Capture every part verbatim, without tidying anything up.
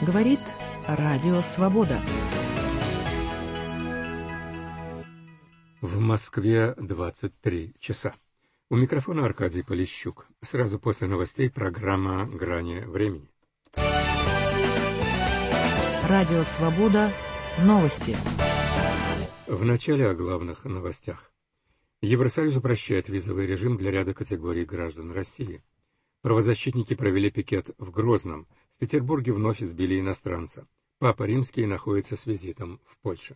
Говорит Радио Свобода. В Москве двадцать три часа. У микрофона Аркадий Полищук. Сразу после новостей программа «Грани времени». Радио Свобода. Новости. В начале о главных новостях. Евросоюз упрощает визовый режим для ряда категорий граждан России. Правозащитники провели пикет в Грозном. В Петербурге вновь избили иностранца. Папа Римский находится с визитом в Польше.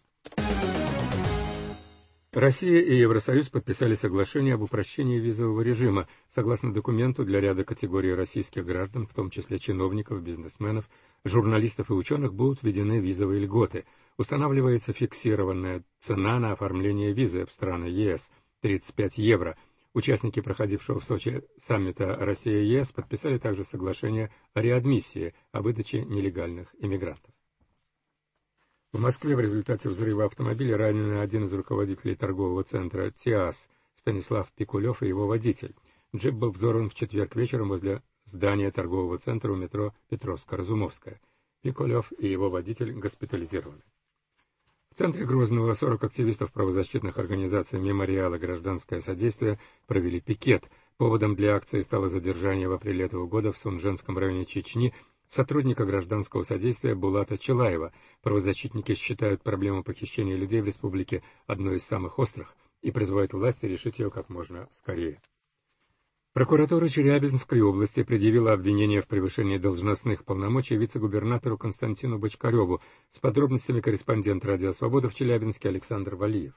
Россия и Евросоюз подписали соглашение об упрощении визового режима. Согласно документу, для ряда категорий российских граждан, в том числе чиновников, бизнесменов, журналистов и ученых, будут введены визовые льготы. Устанавливается фиксированная цена на оформление визы в страны ЕС – тридцать пять евро. Участники проходившего в Сочи саммита Россия-ЕС подписали также соглашение о реадмиссии, о выдаче нелегальных иммигрантов. В Москве в результате взрыва автомобиля ранен один из руководителей торгового центра «ТИАС» Станислав Пикулев и его водитель. Джип был взорван в четверг вечером возле здания торгового центра у метро Петровско-Разумовская. Пикулев и его водитель госпитализированы. В центре Грозного сорок активистов правозащитных организаций «Мемориал» и «Гражданское содействие» провели пикет. Поводом для акции стало задержание в апреле этого года в Сунженском районе Чечни сотрудника гражданского содействия Булата Челаева. Правозащитники считают проблему похищения людей в республике одной из самых острых и призывают власти решить ее как можно скорее. Прокуратура Челябинской области предъявила обвинение в превышении должностных полномочий вице-губернатору Константину Бочкареву. С подробностями корреспондент «Радио Свобода» в Челябинске Александр Валиев.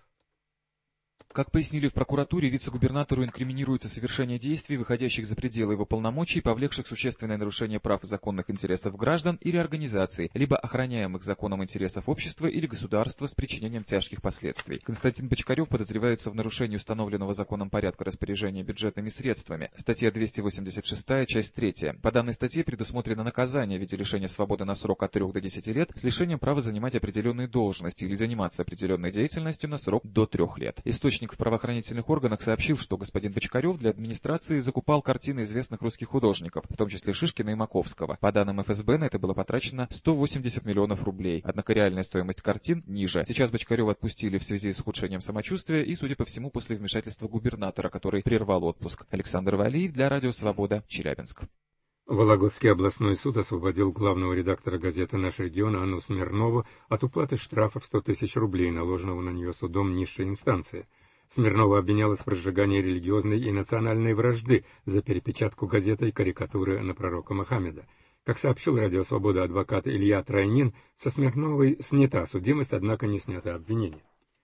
Как пояснили в прокуратуре, вице-губернатору инкриминируется совершение действий, выходящих за пределы его полномочий, повлекших существенное нарушение прав и законных интересов граждан или организаций, либо охраняемых законом интересов общества или государства с причинением тяжких последствий. Константин Бочкарев подозревается в нарушении установленного законом порядка распоряжения бюджетными средствами. Статья двести восемьдесят шесть, часть третья. По данной статье предусмотрено наказание в виде лишения свободы на срок от трёх до десяти лет с лишением права занимать определенные должности или заниматься определенной деятельностью на срок до трех лет. Источник в правоохранительных органах сообщил, что господин Бочкарев для администрации закупал картины известных русских художников, в том числе Шишкина и Маковского. По данным эф эс бэ, на это было потрачено сто восемьдесят миллионов рублей, однако реальная стоимость картин ниже. Сейчас Бочкарева отпустили в связи с ухудшением самочувствия и, судя по всему, после вмешательства губернатора, который прервал отпуск. Александр Валиев для Радио Свобода, Челябинск. Вологодский областной суд освободил главного редактора газеты «Наш регион» Анну Смирнову от уплаты штрафа в сто тысяч рублей, наложенного на нее судом низшей инстанции. Смирнова обвинялась в разжигании религиозной и национальной вражды за перепечатку газетой карикатуры на пророка Мухаммеда. Как сообщил Радио Свобода адвокат Илья Тройнин, со Смирновой снята судимость, однако не снято обвинение.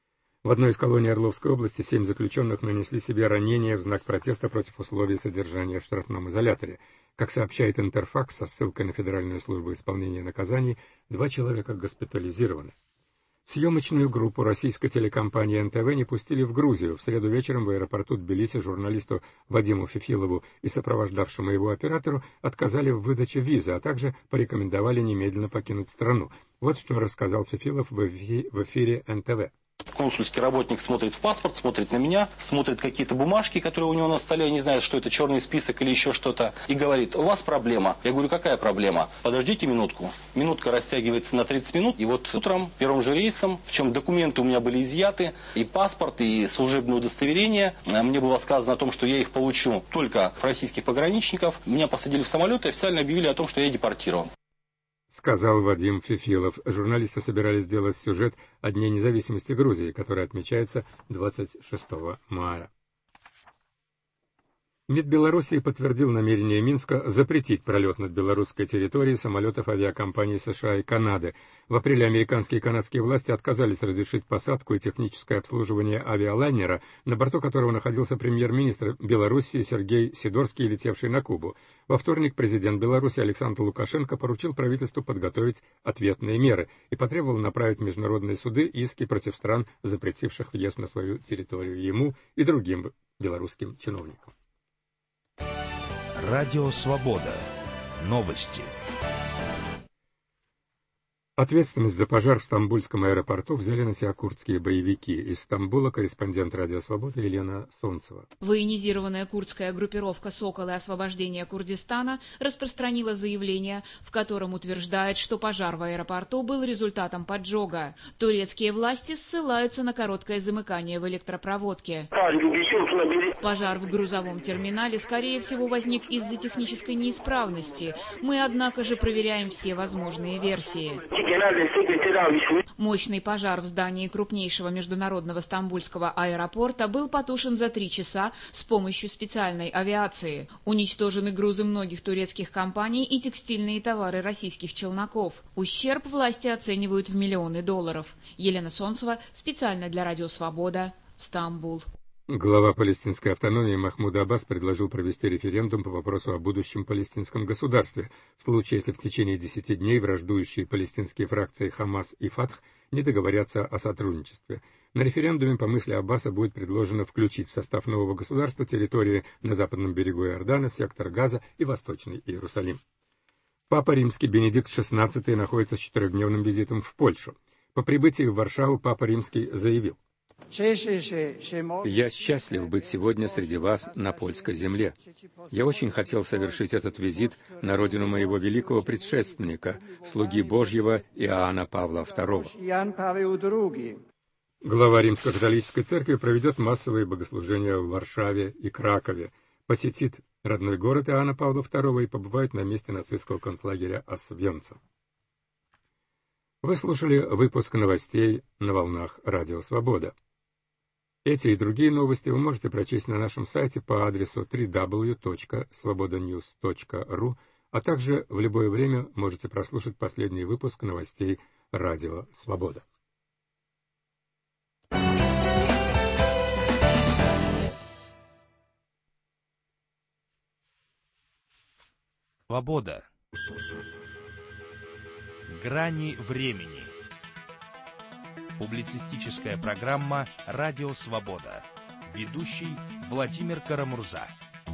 В одной из колоний Орловской области семь заключенных нанесли себе ранения в знак протеста против условий содержания в штрафном изоляторе. Как сообщает Интерфакс со ссылкой на Федеральную службу исполнения наказаний, два человека госпитализированы. Съемочную группу российской телекомпании эн тэ вэ не пустили в Грузию. В среду вечером в аэропорту Тбилиси журналисту Вадиму Фифилову и сопровождавшему его оператору отказали в выдаче визы, а также порекомендовали немедленно покинуть страну. Вот что рассказал Фифилов в эфире эн тэ вэ. Консульский работник смотрит в паспорт, смотрит на меня, смотрит какие-то бумажки, которые у него на столе, не знает, что это, черный список или еще что-то, и говорит: у вас проблема. Я говорю: какая проблема? Подождите минутку. Минутка растягивается на тридцать минут, и вот утром, первым же рейсом, в чем документы у меня были изъяты, и паспорт, и служебное удостоверение, мне было сказано о том, что я их получу только в российских пограничников. Меня посадили в самолет и официально объявили о том, что я депортирован. Сказал Вадим Фифилов. Журналисты собирались сделать сюжет о Дне независимости Грузии, который отмечается двадцать шестого мая. МИД Белоруссии подтвердил намерение Минска запретить пролет над белорусской территорией самолетов авиакомпаний США и Канады. В апреле американские и канадские власти отказались разрешить посадку и техническое обслуживание авиалайнера, на борту которого находился премьер-министр Белоруссии Сергей Сидорский, летевший на Кубу. Во вторник президент Беларуси Александр Лукашенко поручил правительству подготовить ответные меры и потребовал направить в международные суды иски против стран, запретивших въезд на свою территорию ему и другим белорусским чиновникам. Радио Свобода. Новости. Ответственность за пожар в Стамбульском аэропорту взяли на себя курдские боевики. Из Стамбула корреспондент «Радио Свобода» Елена Солнцева. Военизированная курдская группировка «Соколы освобождения Курдистана» распространила заявление, в котором утверждает, что пожар в аэропорту был результатом поджога. Турецкие власти ссылаются на короткое замыкание в электропроводке. Пожар в грузовом терминале, скорее всего, возник из-за технической неисправности. Мы, однако же, проверяем все возможные версии. Мощный пожар в здании крупнейшего международного стамбульского аэропорта был потушен за три часа с помощью специальной авиации. Уничтожены грузы многих турецких компаний и текстильные товары российских челноков. Ущерб власти оценивают в миллионы долларов. Елена Солнцева, специально для «Радио Свобода», Стамбул. Глава палестинской автономии Махмуд Аббас предложил провести референдум по вопросу о будущем палестинском государстве, в случае, если в течение десяти дней враждующие палестинские фракции Хамас и Фатх не договорятся о сотрудничестве. На референдуме, по мысли Аббаса, будет предложено включить в состав нового государства территории на западном берегу Иордана, сектор Газа и Восточный Иерусалим. Папа Римский Бенедикт шестнадцатый находится с четырехдневным визитом в Польшу. По прибытии в Варшаву Папа Римский заявил: «Я счастлив быть сегодня среди вас на польской земле. Я очень хотел совершить этот визит на родину моего великого предшественника, слуги Божьего Иоанна Павла второго». Глава Римско-католической церкви проведет массовые богослужения в Варшаве и Кракове, посетит родной город Иоанна Павла второго и побывает на месте нацистского концлагеря Освенцим. Вы слушали выпуск новостей на волнах «Радио Свобода». Эти и другие новости вы можете прочесть на нашем сайте по адресу дабл ю дабл ю дабл ю точка свобода ньюс точка ру, а также в любое время можете прослушать последний выпуск новостей «Радио Свобода». Свобода. Грани времени. Публицистическая программа «Радио Свобода». Ведущий Владимир Карамурза.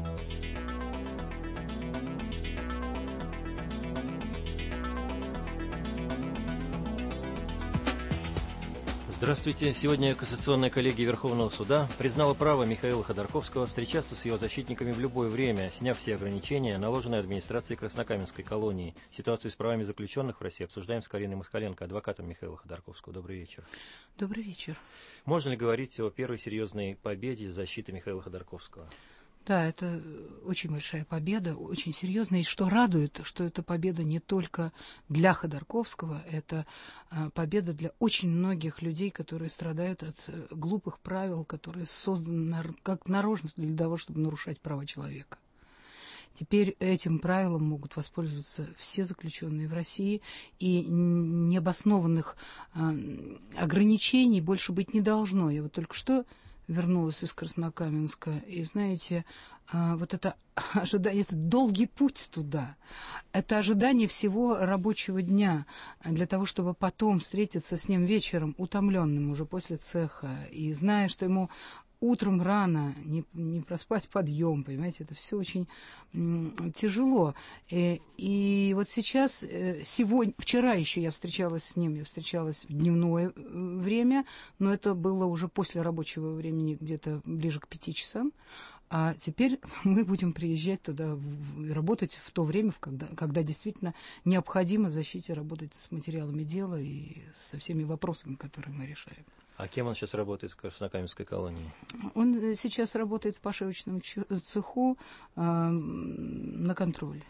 Здравствуйте. Сегодня Кассационная коллегия Верховного суда признала право Михаила Ходорковского встречаться с его защитниками в любое время, сняв все ограничения, наложенные администрацией Краснокаменской колонии. Ситуацию с правами заключенных в России обсуждаем с Кариной Москаленко, адвокатом Михаила Ходорковского. Добрый вечер. Добрый вечер. Можно ли говорить о первой серьезной победе защиты Михаила Ходорковского? Да, это очень большая победа, очень серьезная. И что радует, что эта победа не только для Ходорковского, это победа для очень многих людей, которые страдают от глупых правил, которые созданы как нарочно для того, чтобы нарушать права человека. Теперь этим правилом могут воспользоваться все заключенные в России, и необоснованных ограничений больше быть не должно. Я вот только что вернулась из Краснокаменска, и, знаете, вот это ожидание, это долгий путь туда, это ожидание всего рабочего дня для того, чтобы потом встретиться с ним вечером, утомленным уже после цеха, и зная, что ему утром рано не, не проспать подъем, понимаете, это все очень м, тяжело. И, и вот сейчас, сегодня, вчера еще я встречалась с ним, я встречалась в дневное время, но это было уже после рабочего времени, где-то ближе к пяти часам. А теперь мы будем приезжать туда, в, работать в то время, когда, когда действительно необходимо защите работать с материалами дела и со всеми вопросами, которые мы решаем. А кем он сейчас работает в Краснокаменской колонии? Он сейчас работает в пошивочном цеху э, на контроле.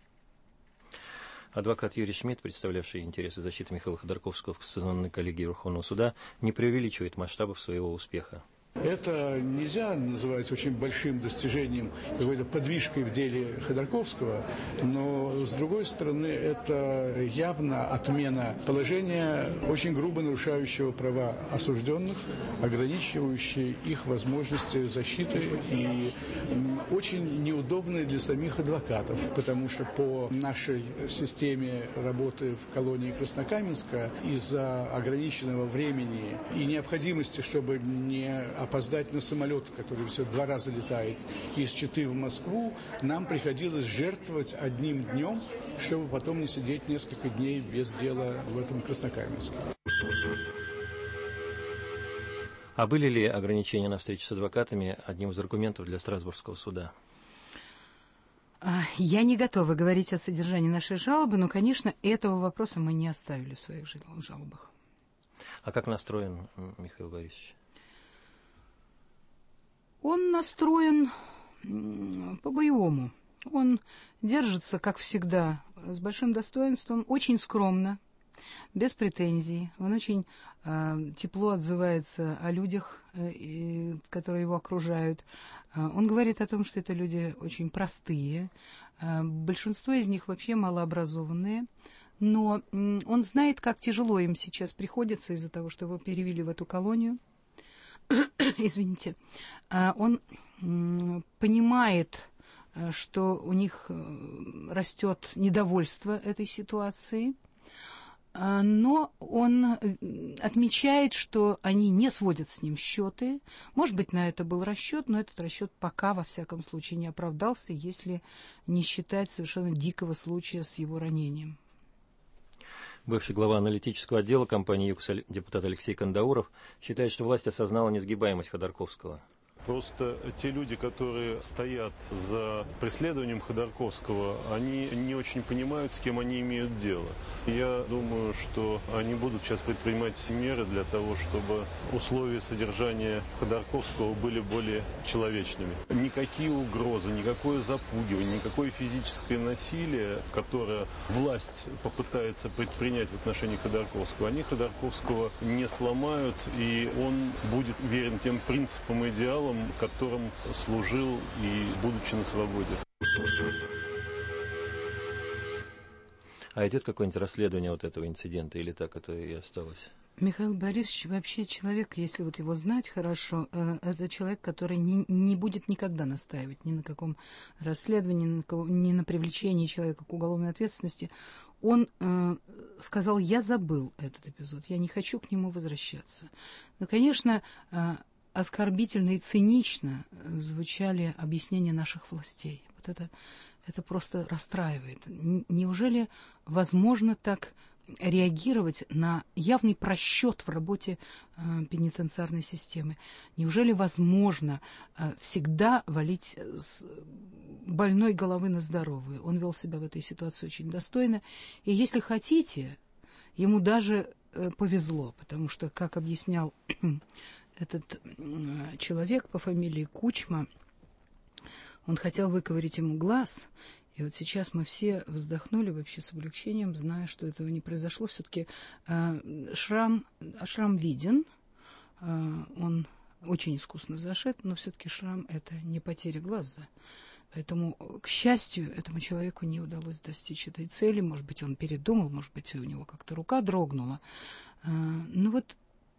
Адвокат Юрий Шмидт, представлявший интересы защиты Михаила Ходорковского в Кассационной коллегии Верховного суда, не преувеличивает масштабов своего успеха. Это нельзя называть очень большим достижением, какой-то подвижкой в деле Ходорковского, но, с другой стороны, это явно отмена положения, очень грубо нарушающего права осужденных, ограничивающие их возможности защиты и очень неудобные для самих адвокатов, потому что по нашей системе работы в колонии Краснокаменска из-за ограниченного времени и необходимости, чтобы не опоздать на самолет, который все два раза летает из Читы в Москву, нам приходилось жертвовать одним днем, чтобы потом не сидеть несколько дней без дела в этом Краснокаменске. А были ли ограничения на встречу с адвокатами одним из аргументов для Страсбургского суда? Я не готова говорить о содержании нашей жалобы, но, конечно, этого вопроса мы не оставили в своих жалобах. А как настроен Михаил Борисович? Он настроен по-боевому. Он держится, как всегда, с большим достоинством, очень скромно, без претензий. Он очень э, тепло отзывается о людях, э, которые его окружают. Э, он говорит о том, что это люди очень простые. Э, большинство из них вообще малообразованные. Но э, он знает, как тяжело им сейчас приходится из-за того, что его перевели в эту колонию. Извините. Э, он э, понимает, что у них растет недовольство этой ситуации. Но он отмечает, что они не сводят с ним счеты. Может быть, на это был расчет, но этот расчет пока, во всяком случае, не оправдался, если не считать совершенно дикого случая с его ранением. Бывший глава аналитического отдела компании «Юкос» депутат Алексей Кандауров считает, что власть осознала несгибаемость Ходорковского. Просто те люди, которые стоят за преследованием Ходорковского, они не очень понимают, с кем они имеют дело. Я думаю, что они будут сейчас предпринимать меры для того, чтобы условия содержания Ходорковского были более человечными. Никакие угрозы, никакое запугивание, никакое физическое насилие, которое власть попытается предпринять в отношении Ходорковского, они Ходорковского не сломают, и он будет верен тем принципам и идеалам, которым служил и будучи на свободе. А идет какое-нибудь расследование вот этого инцидента, или так это и осталось? Михаил Борисович вообще человек, если вот его знать хорошо, э, это человек, который не, не будет никогда настаивать ни на каком расследовании, ни на, кого, ни на привлечении человека к уголовной ответственности. Он э, сказал: я забыл этот эпизод, я не хочу к нему возвращаться. Но, конечно, э, оскорбительно и цинично звучали объяснения наших властей. Вот это, это просто расстраивает. Неужели возможно так реагировать на явный просчет в работе э, пенитенциарной системы? Неужели возможно э, всегда валить с больной головы на здоровую? Он вел себя в этой ситуации очень достойно. И если хотите, ему даже э, повезло, потому что, как объяснял этот человек по фамилии Кучма, он хотел выковырять ему глаз, и вот сейчас мы все вздохнули вообще с облегчением, зная, что этого не произошло. Все-таки э, шрам, шрам виден, э, он очень искусно зашит, но все-таки шрам — это не потеря глаза. Поэтому, к счастью, этому человеку не удалось достичь этой цели. Может быть, он передумал, может быть, у него как-то рука дрогнула. Э, ну вот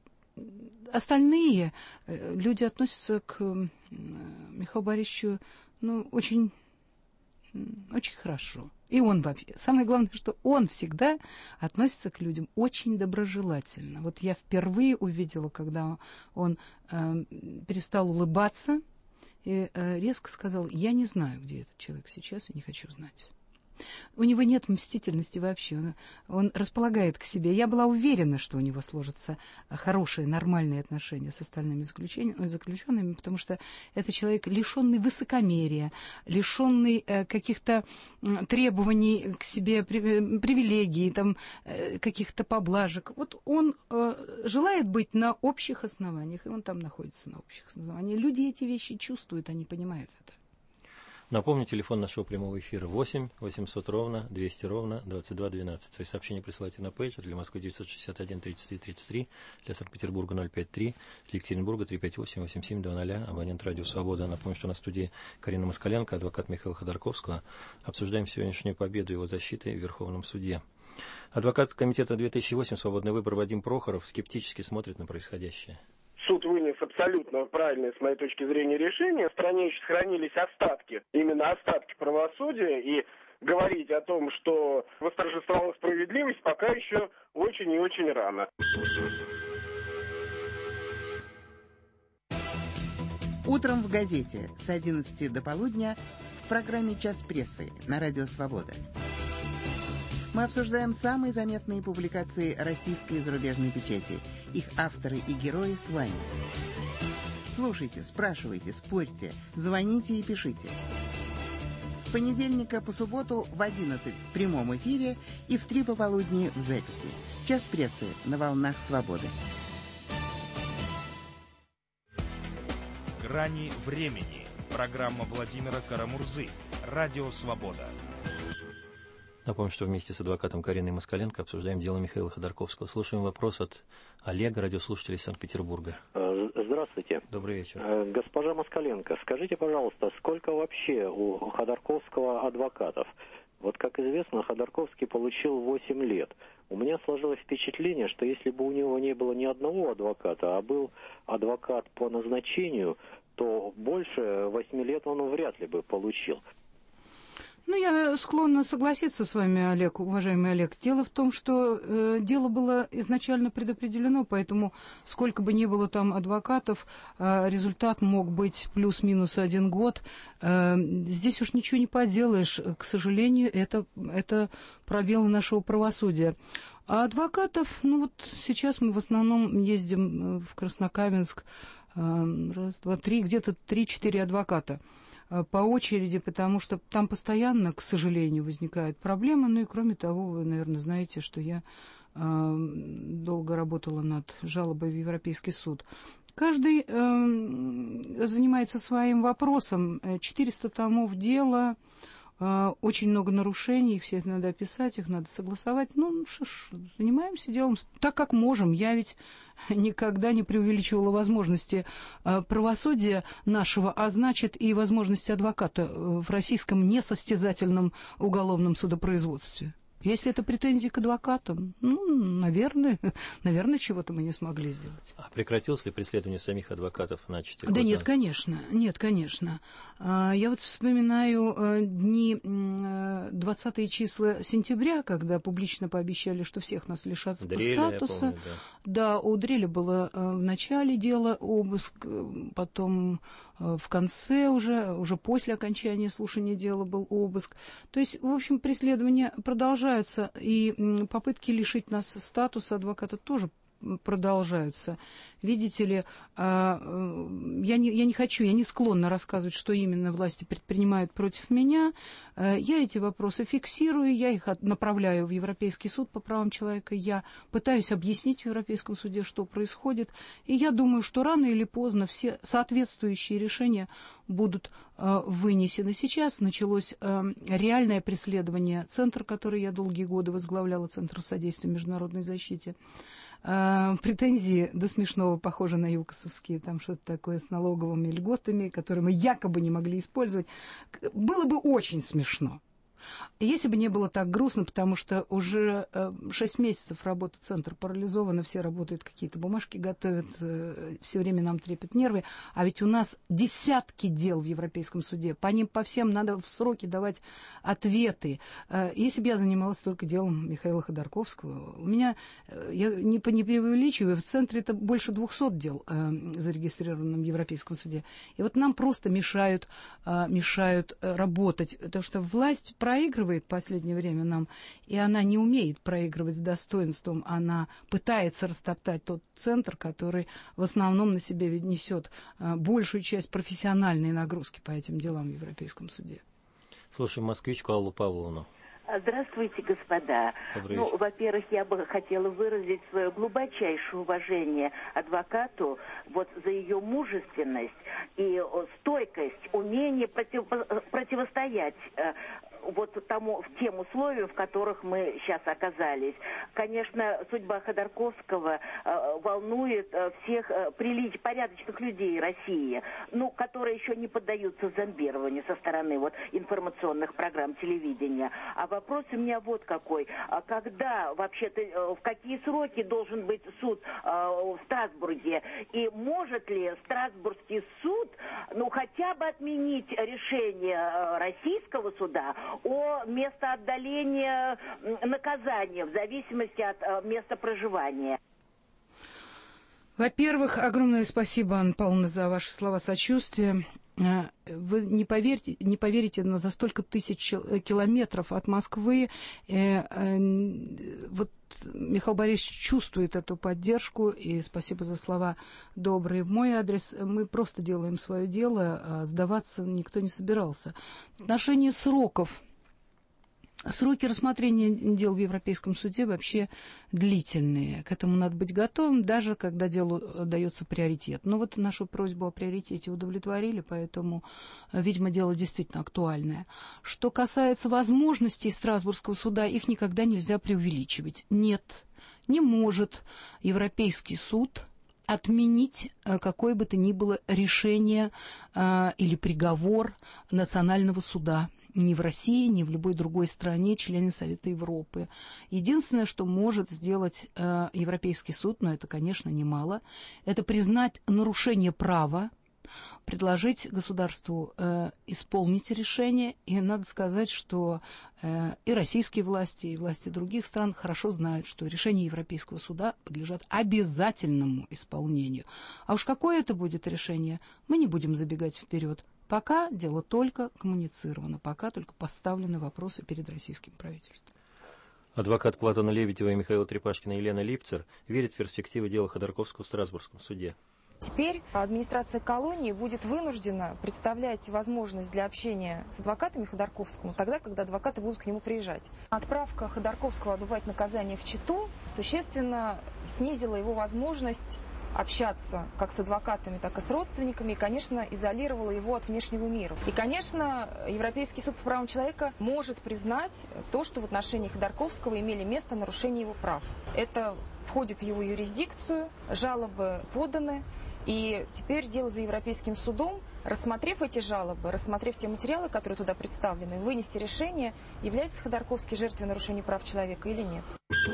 остальные люди относятся к Михаилу Борисовичу, ну, очень, очень хорошо. И он вообще. Самое главное, что он всегда относится к людям очень доброжелательно. Вот я впервые увидела, когда он э, перестал улыбаться и э, резко сказал: я не знаю, где этот человек сейчас, и не хочу знать. У него нет мстительности вообще, он, он располагает к себе. Я была уверена, что у него сложатся хорошие, нормальные отношения с остальными заключенными, потому что это человек, лишенный высокомерия, лишенный э, каких-то э, требований к себе, при, привилегий, там, э, каких-то поблажек. Вот он э, желает быть на общих основаниях, и он там находится на общих основаниях. Люди эти вещи чувствуют, они понимают это. Напомню, телефон нашего прямого эфира восемь восемьсот ровно двести ровно двадцать два двенадцать. Свои сообщения присылайте на пейджер. Для Москвы девятьсот шестьдесят один тридцать три тридцать три, для Санкт-Петербурга ноль пятьдесят три, для Екатеринбурга триста пятьдесят восемь восемьдесят семь двадцать, абонент радио «Свобода». Напомню, что на студии Карина Москаленко, адвокат Михаила Ходорковского. Обсуждаем сегодняшнюю победу его защиты в Верховном суде. Адвокат комитета две тысячи восемь «Свободный выбор» Вадим Прохоров скептически смотрит на происходящее. Суд вынес абсолютно правильное, с моей точки зрения, решение. В стране еще сохранились остатки, именно остатки правосудия, и говорить о том, что восторжествовала справедливость, пока еще очень и очень рано. Утром в газете с одиннадцати до полудня в программе «Час прессы» на Радио Свобода. Мы обсуждаем самые заметные публикации российской и зарубежной печати. Их авторы и герои с вами. Слушайте, спрашивайте, спорьте, звоните и пишите. С понедельника по субботу в одиннадцать в прямом эфире и в три пополудни в записи. «Час прессы» на волнах Свободы. «Грани времени». Программа Владимира Карамурзы. Радио «Свобода». Напомню, что вместе с адвокатом Кариной Москаленко обсуждаем дело Михаила Ходорковского. Слушаем вопрос от Олега, радиослушателя из Санкт-Петербурга. Здравствуйте. Добрый вечер. Госпожа Москаленко, скажите, пожалуйста, сколько вообще у Ходорковского адвокатов? Вот, как известно, Ходорковский получил восемь лет. У меня сложилось впечатление, что если бы у него не было ни одного адвоката, а был адвокат по назначению, то больше восьми лет он вряд ли бы получил. Ну, я склонна согласиться с вами, Олег, уважаемый Олег. Дело в том, что э, дело было изначально предопределено, поэтому сколько бы ни было там адвокатов, э, результат мог быть плюс-минус один год. Э, здесь уж ничего не поделаешь. К сожалению, это, это пробел нашего правосудия. А адвокатов, ну вот сейчас мы в основном ездим в Краснокаменск, э, раз, два, три, где-то три-четыре адвоката по очереди, потому что там постоянно, к сожалению, возникают проблемы. Ну и кроме того, вы, наверное, знаете, что я э, долго работала над жалобой в Европейский суд. Каждый э, занимается своим вопросом. четыреста томов дела, э, очень много нарушений, их всех надо описать, их надо согласовать. Ну, что ж, занимаемся делом так, как можем. Я ведь никогда не преувеличивала возможности правосудия нашего, а значит и возможности адвоката в российском несостязательном уголовном судопроизводстве. Если это претензии к адвокатам, ну, наверное, наверное, чего-то мы не смогли сделать. А прекратилось ли преследование самих адвокатов на четыре года? Да нет, конечно, нет, конечно. Я вот вспоминаю дни двадцатые числа сентября, когда публично пообещали, что всех нас лишат Дреля, статуса. Помню, да. да, у Дреля было в начале дела обыск, потом в конце уже, уже после окончания слушания дела был обыск. То есть, в общем, преследования продолжаются, и попытки лишить нас статуса адвоката тоже продолжаются. Видите ли, я не, я не хочу, я не склонна рассказывать, что именно власти предпринимают против меня. Я эти вопросы фиксирую, я их направляю в Европейский суд по правам человека, я пытаюсь объяснить в Европейском суде, что происходит, и я думаю, что рано или поздно все соответствующие решения будут вынесены. Сейчас началось реальное преследование. Центр, который я долгие годы возглавляла, Центр содействия международной защите, претензии до смешного похожи на ЮКОСовские, там что-то такое с налоговыми льготами, которые мы якобы не могли использовать. Было бы очень смешно. Если бы не было так грустно, потому что уже шесть месяцев работы центра парализована, все работают, какие-то бумажки готовят, все время нам трепет нервы, а ведь у нас десятки дел в Европейском суде, по ним по всем надо в сроки давать ответы. Если бы я занималась только делом Михаила Ходорковского, у меня, я не, не преувеличиваю, в центре это больше двухсот дел зарегистрировано в Европейском суде, и вот нам просто мешают, мешают работать, потому что власть проигрывает в последнее время нам, и она не умеет проигрывать с достоинством, она пытается растоптать тот центр, который в основном на себе несет большую часть профессиональной нагрузки по этим делам в Европейском суде. Слушаем москвичку Аллу Павловну. Здравствуйте, господа. Ну, во-первых, я бы хотела выразить свое глубочайшее уважение адвокату вот за ее мужественность и стойкость, умение против, противостоять вот тому, в тем условиям, в которых мы сейчас оказались. Конечно, судьба Ходорковского э, волнует э, всех э, прилич, порядочных людей России, ну, которые еще не поддаются зомбированию со стороны вот информационных программ телевидения. А вопрос у меня вот какой. А когда вообще-то, э, в какие сроки должен быть суд э, в Страсбурге? И может ли Страсбургский суд, ну, хотя бы отменить решение э, российского суда о местоотдалении наказания в зависимости от места проживания? Во-первых, огромное спасибо, Анна Павловна, за ваши слова сочувствия. Вы не поверите, не поверите, но за столько тысяч километров от Москвы э, э, вот Михаил Борисович чувствует эту поддержку, и спасибо за слова добрые в мой адрес. Мы просто делаем свое дело, а сдаваться никто не собирался. В отношении сроков. Сроки рассмотрения дел в Европейском суде вообще длительные. К этому надо быть готовым, даже когда делу дается приоритет. Но вот нашу просьбу о приоритете удовлетворили, поэтому, видимо, дело действительно актуальное. Что касается возможностей Страсбургского суда, их никогда нельзя преувеличивать. Нет, не может Европейский суд отменить какое бы то ни было решение э, или приговор национального суда. Ни в России, ни в любой другой стране, члене Совета Европы. Единственное, что может сделать э, Европейский суд, но это, конечно, немало, это признать нарушение права, предложить государству э, исполнить решение. И надо сказать, что э, и российские власти, и власти других стран хорошо знают, что решения Европейского суда подлежат обязательному исполнению. А уж какое это будет решение, мы не будем забегать вперед. Пока дело только коммуницировано, пока только поставлены вопросы перед российским правительством. Адвокат Платона Лебедева и Михаила Трепашкина Елена Липцер верит в перспективы дела Ходорковского в Страсбургском суде. Теперь администрация колонии будет вынуждена представлять возможность для общения с адвокатами Ходорковскому тогда, когда адвокаты будут к нему приезжать. Отправка Ходорковского отбывать наказание в Читу существенно снизила его возможность общаться как с адвокатами, так и с родственниками, и, конечно, изолировала его от внешнего мира. И, конечно, Европейский суд по правам человека может признать то, что в отношении Ходорковского имели место нарушения его прав. Это входит в его юрисдикцию, жалобы поданы, и теперь дело за Европейским судом, рассмотрев эти жалобы, рассмотрев те материалы, которые туда представлены, вынести решение, является Ходорковский жертвой нарушения прав человека или нет.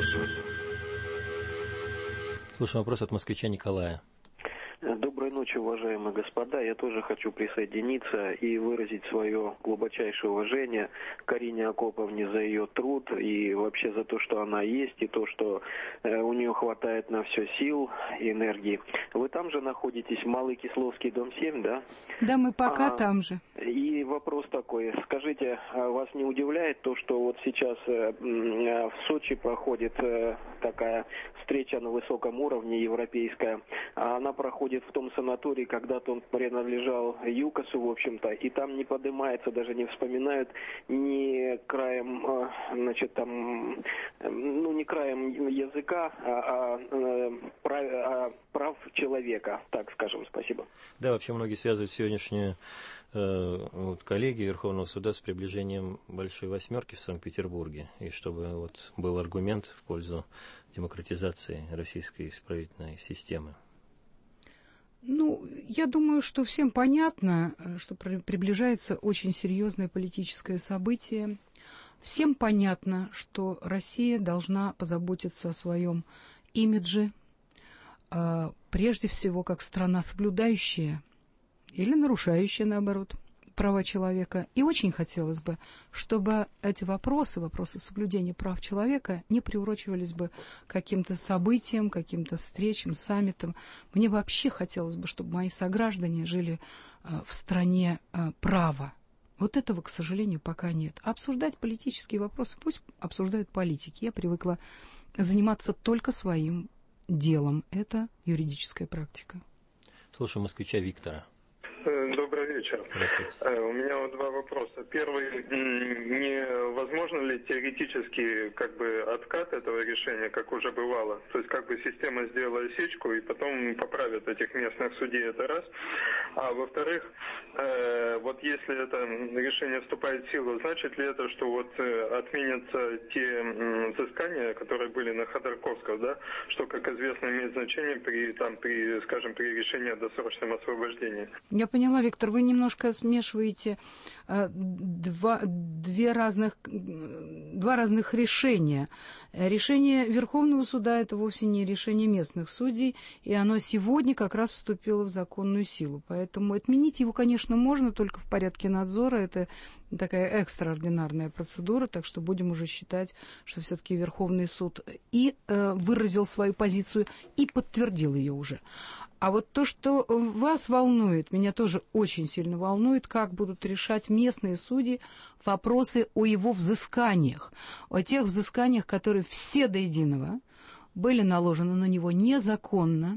Слушаем вопрос от москвича Николая. Доброй ночи, уважаемые господа. Я тоже хочу присоединиться и выразить свое глубочайшее уважение Карине Акоповне за ее труд и вообще за то, что она есть, и то, что э, у нее хватает на все сил и энергии. Вы там же находитесь, Малый Кисловский, дом семь, да? Да, мы пока а, там же. И вопрос такой. Скажите, вас не удивляет то, что вот сейчас э, в Сочи проходит э, такая встреча на высоком уровне европейская, а она проходит в том санатории, когда-то он принадлежал ЮКОСу, в общем-то, и там не поднимается, даже не вспоминают ни краем, значит, там, ну, не краем языка, а, а, прав, а прав человека, так скажем. Спасибо. Да, вообще многие связывают сегодняшнюю э, вот, коллегию Верховного суда с приближением Большой Восьмерки в Санкт-Петербурге, и чтобы вот был аргумент в пользу демократизации российской исправительной системы. Ну, я думаю, что всем понятно, что приближается очень серьезное политическое событие. Всем понятно, что Россия должна позаботиться о своем имидже, прежде всего, как страна, соблюдающая или нарушающая, наоборот, права человека. И очень хотелось бы, чтобы эти вопросы, вопросы соблюдения прав человека, не приурочивались бы к каким-то событиям, каким-то встречам, саммитам. Мне вообще хотелось бы, чтобы мои сограждане жили э, в стране э, права. Вот этого, к сожалению, пока нет. А обсуждать политические вопросы пусть обсуждают политики. Я привыкла заниматься только своим делом. Это юридическая практика. Слушаю москвича Виктора. Добрый вечер. У меня вот два вопроса. Первый, невозможно ли теоретически как бы откат этого решения, как уже бывало? То есть как бы система сделала осечку и потом поправит этих местных судей, это раз. А во-вторых, вот если это решение вступает в силу, значит ли это, что вот отменятся те взыскания, которые были на Ходорковского, да, что, как известно, имеет значение при, там, при, скажем, при решении о досрочном освобождении? Я поняла, Виктор, вы немножко смешиваете э, два, две разных, два разных решения. Решение Верховного суда – это вовсе не решение местных судей, и оно сегодня как раз вступило в законную силу. Поэтому отменить его, конечно, можно, только в порядке надзора. Это такая экстраординарная процедура, так что будем уже считать, что все-таки Верховный суд и э, выразил свою позицию, и подтвердил ее уже. А вот то, что вас волнует, меня тоже очень сильно волнует, как будут решать местные судьи вопросы о его взысканиях, о тех взысканиях, которые все до единого были наложены на него незаконно.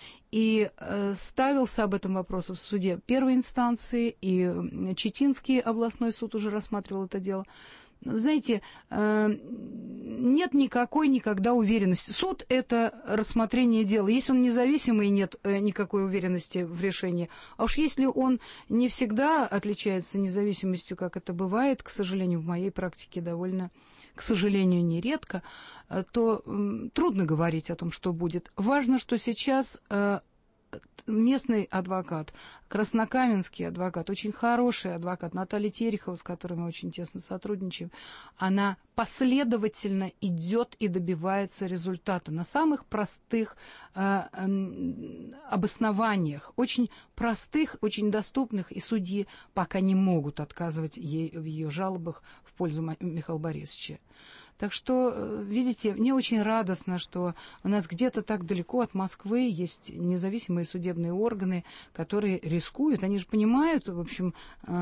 И э, ставился об этом вопрос в суде первой инстанции, и Читинский областной суд уже рассматривал это дело. Вы знаете, э, нет никакой никогда уверенности. Суд – это рассмотрение дела. Если он независимый, нет э, никакой уверенности в решении. А уж если он не всегда отличается независимостью, как это бывает, к сожалению, в моей практике довольно, к сожалению, нередко, э, то э, трудно говорить о том, что будет. Важно, что сейчас э, местный адвокат, краснокаменский адвокат, очень хороший адвокат, Наталья Терехова, с которой мы очень тесно сотрудничаем, она последовательно идет и добивается результата на самых простых э, э, обоснованиях, очень простых, очень доступных, и судьи пока не могут отказывать ей в ее жалобах в пользу Михаила Борисовича. Так что, видите, мне очень радостно, что у нас где-то так далеко от Москвы есть независимые судебные органы, которые рискуют. Они же понимают, в общем,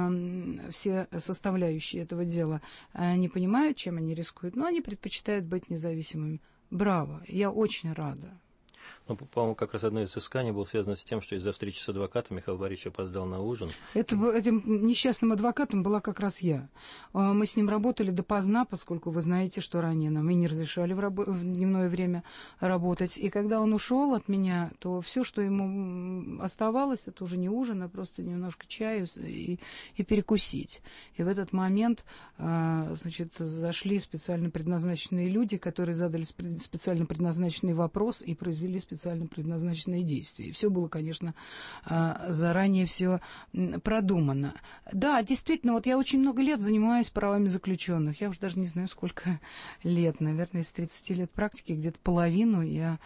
все составляющие этого дела. Они понимают, чем они рискуют, но они предпочитают быть независимыми. Браво, я очень рада. Ну, по-моему, как раз одно из взысканий было связано с тем, что из-за встречи с адвокатом Михаил Борисович опоздал на ужин. Это, этим несчастным адвокатом была как раз я. Мы с ним работали допоздна, поскольку вы знаете, что ранее нам и не разрешали в, рабо- в дневное время работать. И когда он ушел от меня, то все, что ему оставалось, это уже не ужин, а просто немножко чаю и, и перекусить. И в этот момент, значит, зашли специально предназначенные люди, которые задали специально предназначенный вопрос и произвели специально специально предназначенные действия. И все было, конечно, заранее все продумано. Да, действительно, вот я очень много лет занимаюсь правами заключенных. Я уже даже не знаю, сколько лет. Наверное, из тридцати лет практики где-то половину я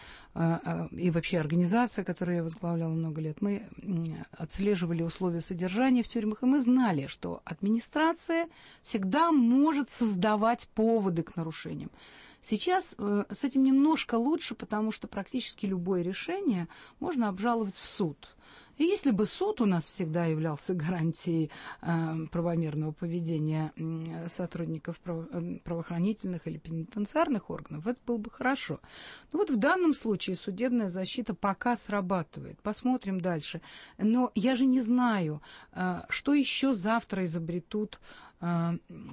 и вообще организация, которую я возглавляла много лет, мы отслеживали условия содержания в тюрьмах, и мы знали, что администрация всегда может создавать поводы к нарушениям. Сейчас э, с этим немножко лучше, потому что практически любое решение можно обжаловать в суд. И если бы суд у нас всегда являлся гарантией э, правомерного поведения э, сотрудников право, э, правоохранительных или пенитенциарных органов, это было бы хорошо. Но вот в данном случае судебная защита пока срабатывает. Посмотрим дальше. Но я же не знаю, э, что еще завтра изобретут э,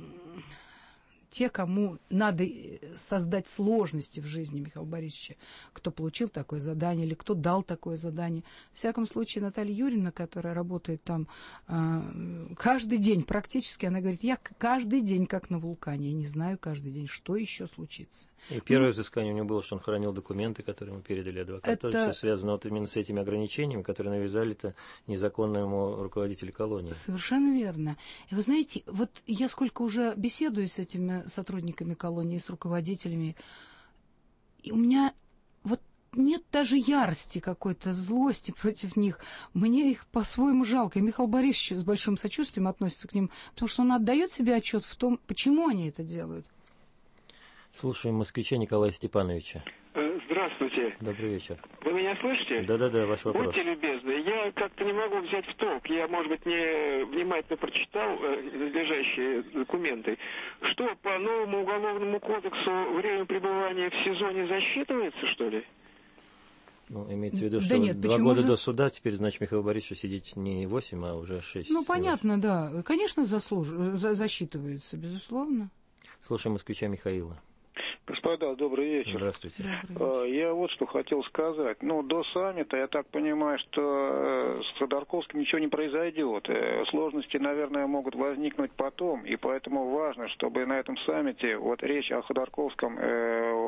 те, кому надо создать сложности в жизни Михаила Борисовича, кто получил такое задание или кто дал такое задание. В всяком случае, Наталья Юрьевна, которая работает там э, каждый день практически, она говорит, я каждый день как на вулкане, я не знаю каждый день, что еще случится. И первое ну, взыскание у него было, что он хранил документы, которые ему передали адвокаты. Это тоже все связано вот именно с этими ограничениями, которые навязали-то незаконному руководителю колонии. Совершенно верно. И вы знаете, вот я сколько уже беседую с этими сотрудниками колонии, с руководителями, и у меня вот нет даже ярости какой-то, злости против них. Мне их по-своему жалко. И Михаил Борисович с большим сочувствием относится к ним, потому что он отдает себе отчет в том, почему они это делают. Слушаем москвича Николая Степановича. Здравствуйте. Добрый вечер. Вы меня слышите? Да-да-да, ваш вопрос. Будьте любезны, я как-то не могу взять в толк. Я, может быть, не внимательно прочитал э, лежащие документы. Что, по новому уголовному кодексу время пребывания в СИЗО не засчитывается, что ли? Ну, имеется в виду, что да нет, два года же... до суда, теперь, значит, Михаил Борисович сидеть не восемь, а уже шесть. Ну, понятно, да. Конечно, заслуж... за... засчитывается, безусловно. Слушаем москвича Михаила. Господа, добрый вечер. Здравствуйте. Добрый вечер. Я вот что хотел сказать. Ну, до саммита, я так понимаю, что с Ходорковским ничего не произойдет. Сложности, наверное, могут возникнуть потом, и поэтому важно, чтобы на этом саммите вот речь о Ходорковском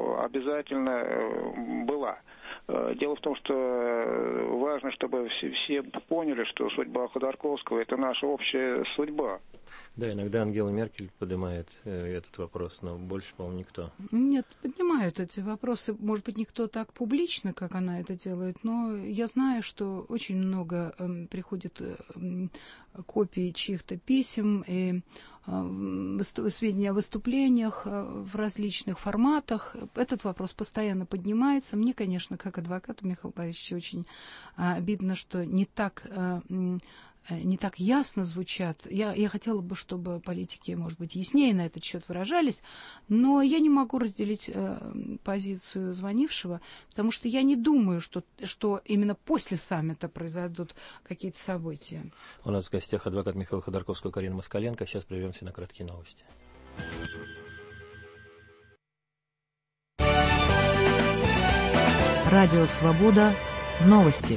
обязательно была. Дело в том, что важно, чтобы все, все поняли, что судьба Ходорковского – это наша общая судьба. Да, иногда Ангела Меркель поднимает э, этот вопрос, но больше, по-моему, никто. Нет, поднимают эти вопросы. Может быть, никто так публично, как она это делает, но я знаю, что очень много э, приходит э, копий чьих-то писем и э, сведения о выступлениях э, в различных форматах. Этот вопрос постоянно поднимается. Мне, конечно, как адвокату Михаила Борисовича, очень э, обидно, что не так... Э, не так ясно звучат. Я, я хотела бы, чтобы политики, может быть, яснее на этот счет выражались, но я не могу разделить э, позицию звонившего, потому что я не думаю, что, что именно после саммита произойдут какие-то события. У нас в гостях адвокат Михаила Ходорковского Карина Москаленко. Сейчас прервемся на краткие новости. Радио «Свобода». Новости.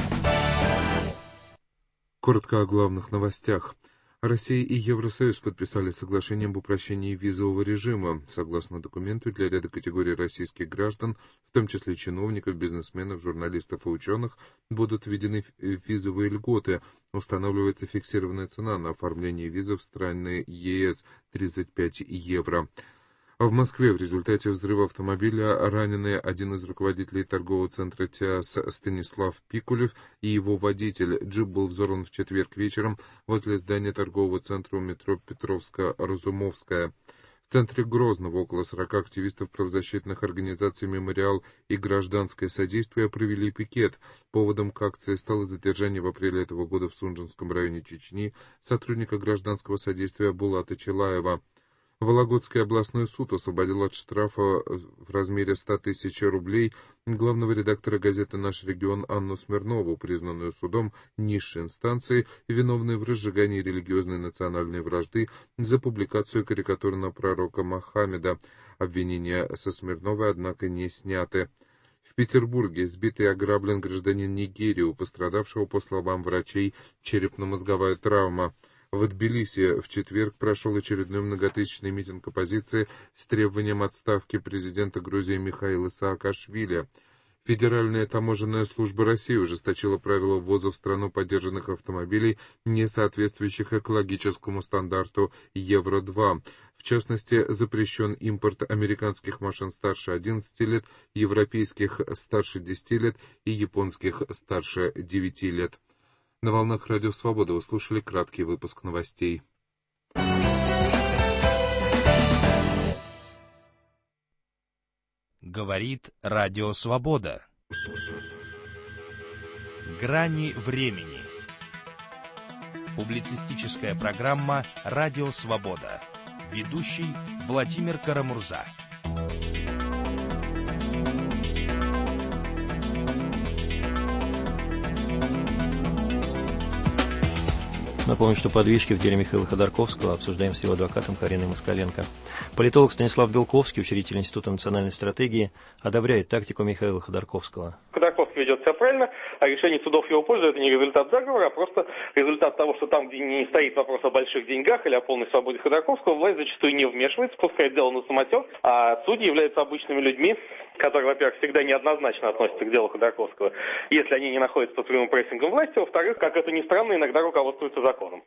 Коротко о главных новостях. Россия и Евросоюз подписали соглашение об упрощении визового режима. Согласно документу, для ряда категорий российских граждан, в том числе чиновников, бизнесменов, журналистов и ученых, будут введены визовые льготы. Устанавливается фиксированная цена на оформление визы в страны ЕС – тридцать пять евро. В Москве в результате взрыва автомобиля ранены один из руководителей торгового центра ТИАС Станислав Пикулев и его водитель. Джип был взорван в четверг вечером возле здания торгового центра у метро Петровско-Разумовская. В центре Грозного около сорока активистов правозащитных организаций «Мемориал» и «Гражданское содействие» провели пикет. Поводом к акции стало задержание в апреле этого года в Сунжинском районе Чечни сотрудника гражданского содействия Булата Челаева. Вологодский областной суд освободил от штрафа в размере ста тысяч рублей главного редактора газеты «Наш регион» Анну Смирнову, признанную судом низшей инстанции, виновной в разжигании религиозной национальной вражды за публикацию карикатур на пророка Мохаммеда. Обвинения со Смирновой, однако, не сняты. В Петербурге сбит и ограблен гражданин Нигерии, у пострадавшего, по словам врачей, черепно-мозговая травма. В Тбилиси в четверг прошел очередной многотысячный митинг оппозиции с требованием отставки президента Грузии Михаила Саакашвили. Федеральная таможенная служба России ужесточила правила ввоза в страну подержанных автомобилей, не соответствующих экологическому стандарту Евро два. В частности, запрещен импорт американских машин старше одиннадцати лет, европейских старше десяти лет и японских старше девяти лет. На волнах Радио Свобода вы слушали краткий выпуск новостей. Говорит Радио Свобода. Грани времени. Публицистическая программа «Радио Свобода». Ведущий Владимир Карамурза. Напомню, что подвижки в деле Михаила Ходорковского обсуждаем с его адвокатом Кариной Москаленко. Политолог Станислав Белковский, учредитель Института национальной стратегии, одобряет тактику Михаила Ходорковского. Ходорковский ведет все правильно, а решение судов в его пользу – это не результат заговора, а просто результат того, что там, где не стоит вопрос о больших деньгах или о полной свободе Ходорковского, власть зачастую не вмешивается, пускает дело на самотек, а судьи являются обычными людьми, которые, во-первых, всегда неоднозначно относятся к делу Ходорковского, если они не находятся под прямым прессингом власти, во-вторых, как это ни странно, иногда руководствуются законом.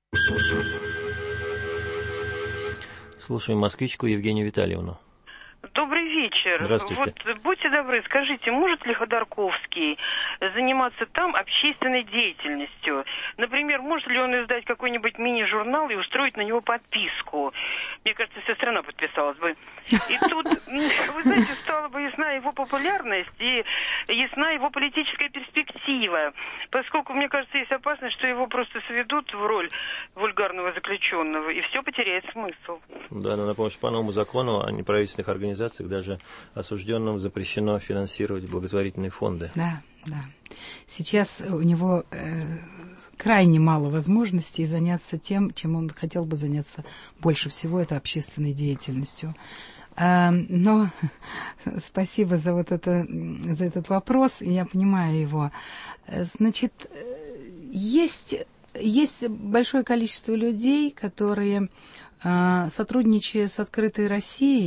Слушаем москвичку Евгению Витальевну. Добрый вечер. Здравствуйте. Вот будьте добры, скажите, может ли Ходорковский заниматься там общественной деятельностью? Например, может ли он издать какой-нибудь мини-журнал и устроить на него подписку? Мне кажется, вся страна подписалась бы. И тут, вы знаете, стала бы ясна его популярность и ясна его политическая перспектива. Поскольку, мне кажется, есть опасность, что его просто сведут в роль вульгарного заключенного, и все потеряет смысл. Да, но напомню, что по новому закону о неправительственных организациях даже осужденным запрещено финансировать благотворительные фонды. Да, да. Сейчас у него э, крайне мало возможностей заняться тем, чем он хотел бы заняться больше всего, это общественной деятельностью. Э, но спасибо за вот это, за этот вопрос, я понимаю его. Значит, есть, есть большое количество людей, которые, э, сотрудничая с «Открытой Россией»,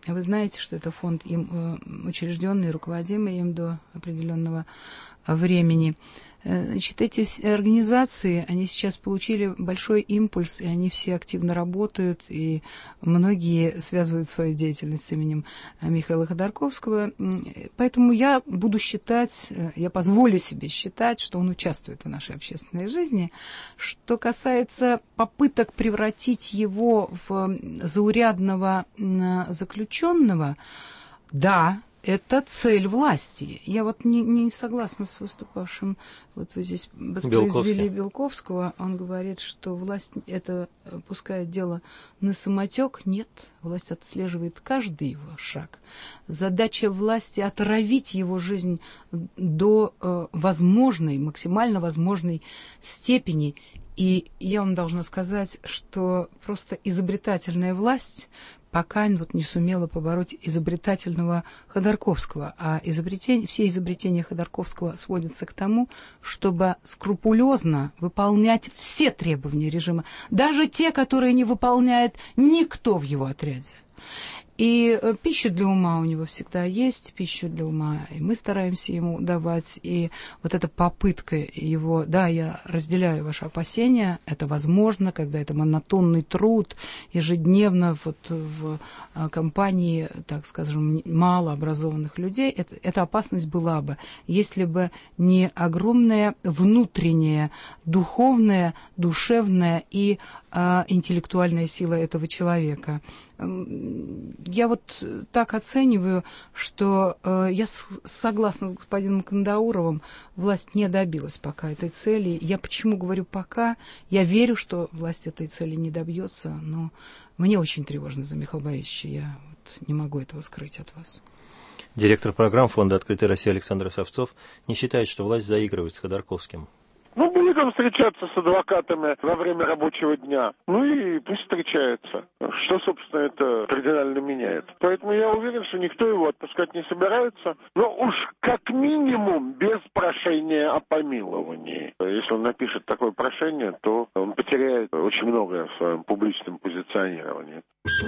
Вы знаете, что это фонд им учрежденный, руководимый им до определенного времени. Значит, эти организации, они сейчас получили большой импульс, и они все активно работают, и многие связывают свою деятельность с именем Михаила Ходорковского. Поэтому я буду считать, я позволю себе считать, что он участвует в нашей общественной жизни. Что касается попыток превратить его в заурядного заключенного, да, это цель власти. Я вот не, не согласна с выступавшим, вот вы здесь воспроизвели Белковского. Он говорит, что власть это пускает дело на самотек. Нет, власть отслеживает каждый его шаг. Задача власти отравить его жизнь до э, возможной, максимально возможной степени. И я вам должна сказать, что просто изобретательная власть пока вот не сумела побороть изобретательного Ходорковского. А изобретение, все изобретения Ходорковского сводятся к тому, чтобы скрупулезно выполнять все требования режима, даже те, которые не выполняет никто в его отряде. И пища для ума у него всегда есть, пищу для ума, и мы стараемся ему давать. И вот эта попытка его, да, я разделяю ваши опасения, это возможно, когда это монотонный труд ежедневно вот в компании, так скажем, малообразованных людей, это, эта опасность была бы, если бы не огромная внутренняя, духовная, душевная и а, интеллектуальная сила этого человека. Я вот так оцениваю, что э, я с- согласна с господином Кандауровым, власть не добилась пока этой цели. Я почему говорю пока? Я верю, что власть этой цели не добьется, но мне очень тревожно за Михаила Борисовича. Я вот не могу этого скрыть от вас. Директор программ Фонда «Открытая Россия» Александр Савцов не считает, что власть заигрывает с Ходорковским. Ну, будет он встречаться с адвокатами во время рабочего дня. Ну и пусть встречается. Что, собственно, это кардинально меняет. Поэтому я уверен, что никто его отпускать не собирается. Но уж как минимум без прошения о помиловании. Если он напишет такое прошение, то он потеряет очень многое в своем публичном позиционировании.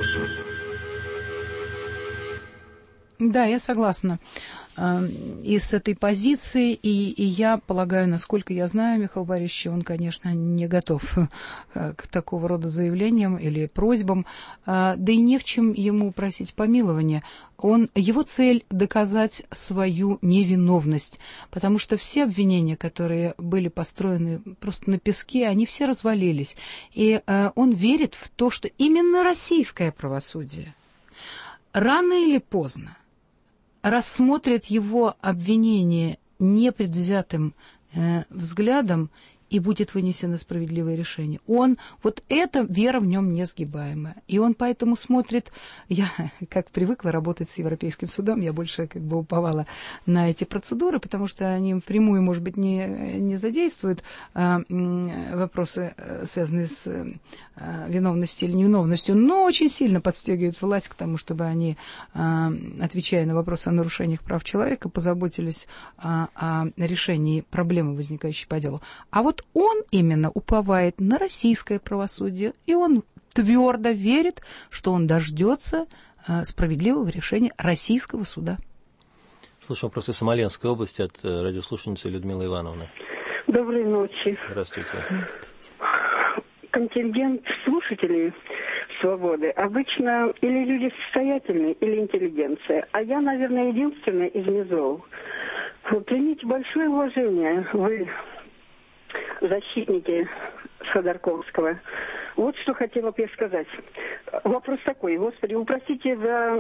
Да, я согласна э, и с этой позиции, и, и я полагаю, насколько я знаю Михаила Борисовича, он, конечно, не готов э, к такого рода заявлениям или просьбам, э, да и не в чем ему просить помилования. Он, его цель доказать свою невиновность, потому что все обвинения, которые были построены просто на песке, они все развалились. И э, он верит в то, что именно российское правосудие рано или поздно рассмотрит его обвинение непредвзятым э, взглядом, и будет вынесено справедливое решение. Он, вот эта вера в нем несгибаемая. И он поэтому смотрит, я как привыкла работать с Европейским судом, я больше как бы уповала на эти процедуры, потому что они впрямую, может быть, не, не задействуют а, вопросы, связанные с а, виновностью или невиновностью, но очень сильно подстегивают власть к тому, чтобы они, а, отвечая на вопросы о нарушениях прав человека, позаботились а, о решении проблемы, возникающей по делу. А вот он именно уповает на российское правосудие, и он твердо верит, что он дождется э, справедливого решения российского суда. Слушаем вопрос из Смоленской области от э, радиослушательницы Людмилы Ивановны. Доброй ночи. Здравствуйте. Здравствуйте. Контингент слушателей «Свободы» обычно или люди состоятельные, или интеллигенция. А я, наверное, единственная из низов. Примите большое уважение, вы защитники Ходорковского. Вот что хотела бы я сказать. Вопрос такой. Господи, вы простите за,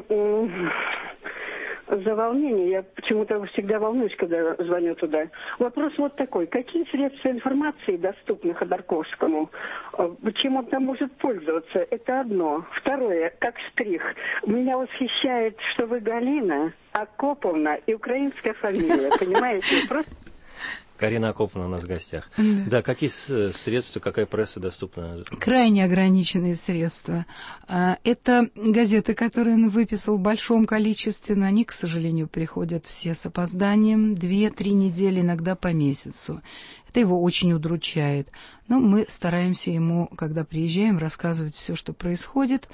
за волнение. Я почему-то всегда волнуюсь, когда звоню туда. Вопрос вот такой. Какие средства информации доступны Ходорковскому? Чем он там может пользоваться? Это одно. Второе. Как штрих. Меня восхищает, что вы Галина Акоповна и украинская фамилия. Понимаете? Просто... Карина Акопова у нас в гостях. Да, да какие средства, какая пресса доступна? Крайне ограниченные средства. Это газеты, которые он выписал в большом количестве, но они, к сожалению, приходят все с опозданием, две-три недели, иногда по месяцу. Это его очень удручает. Но мы стараемся ему, когда приезжаем, рассказывать все, что происходит.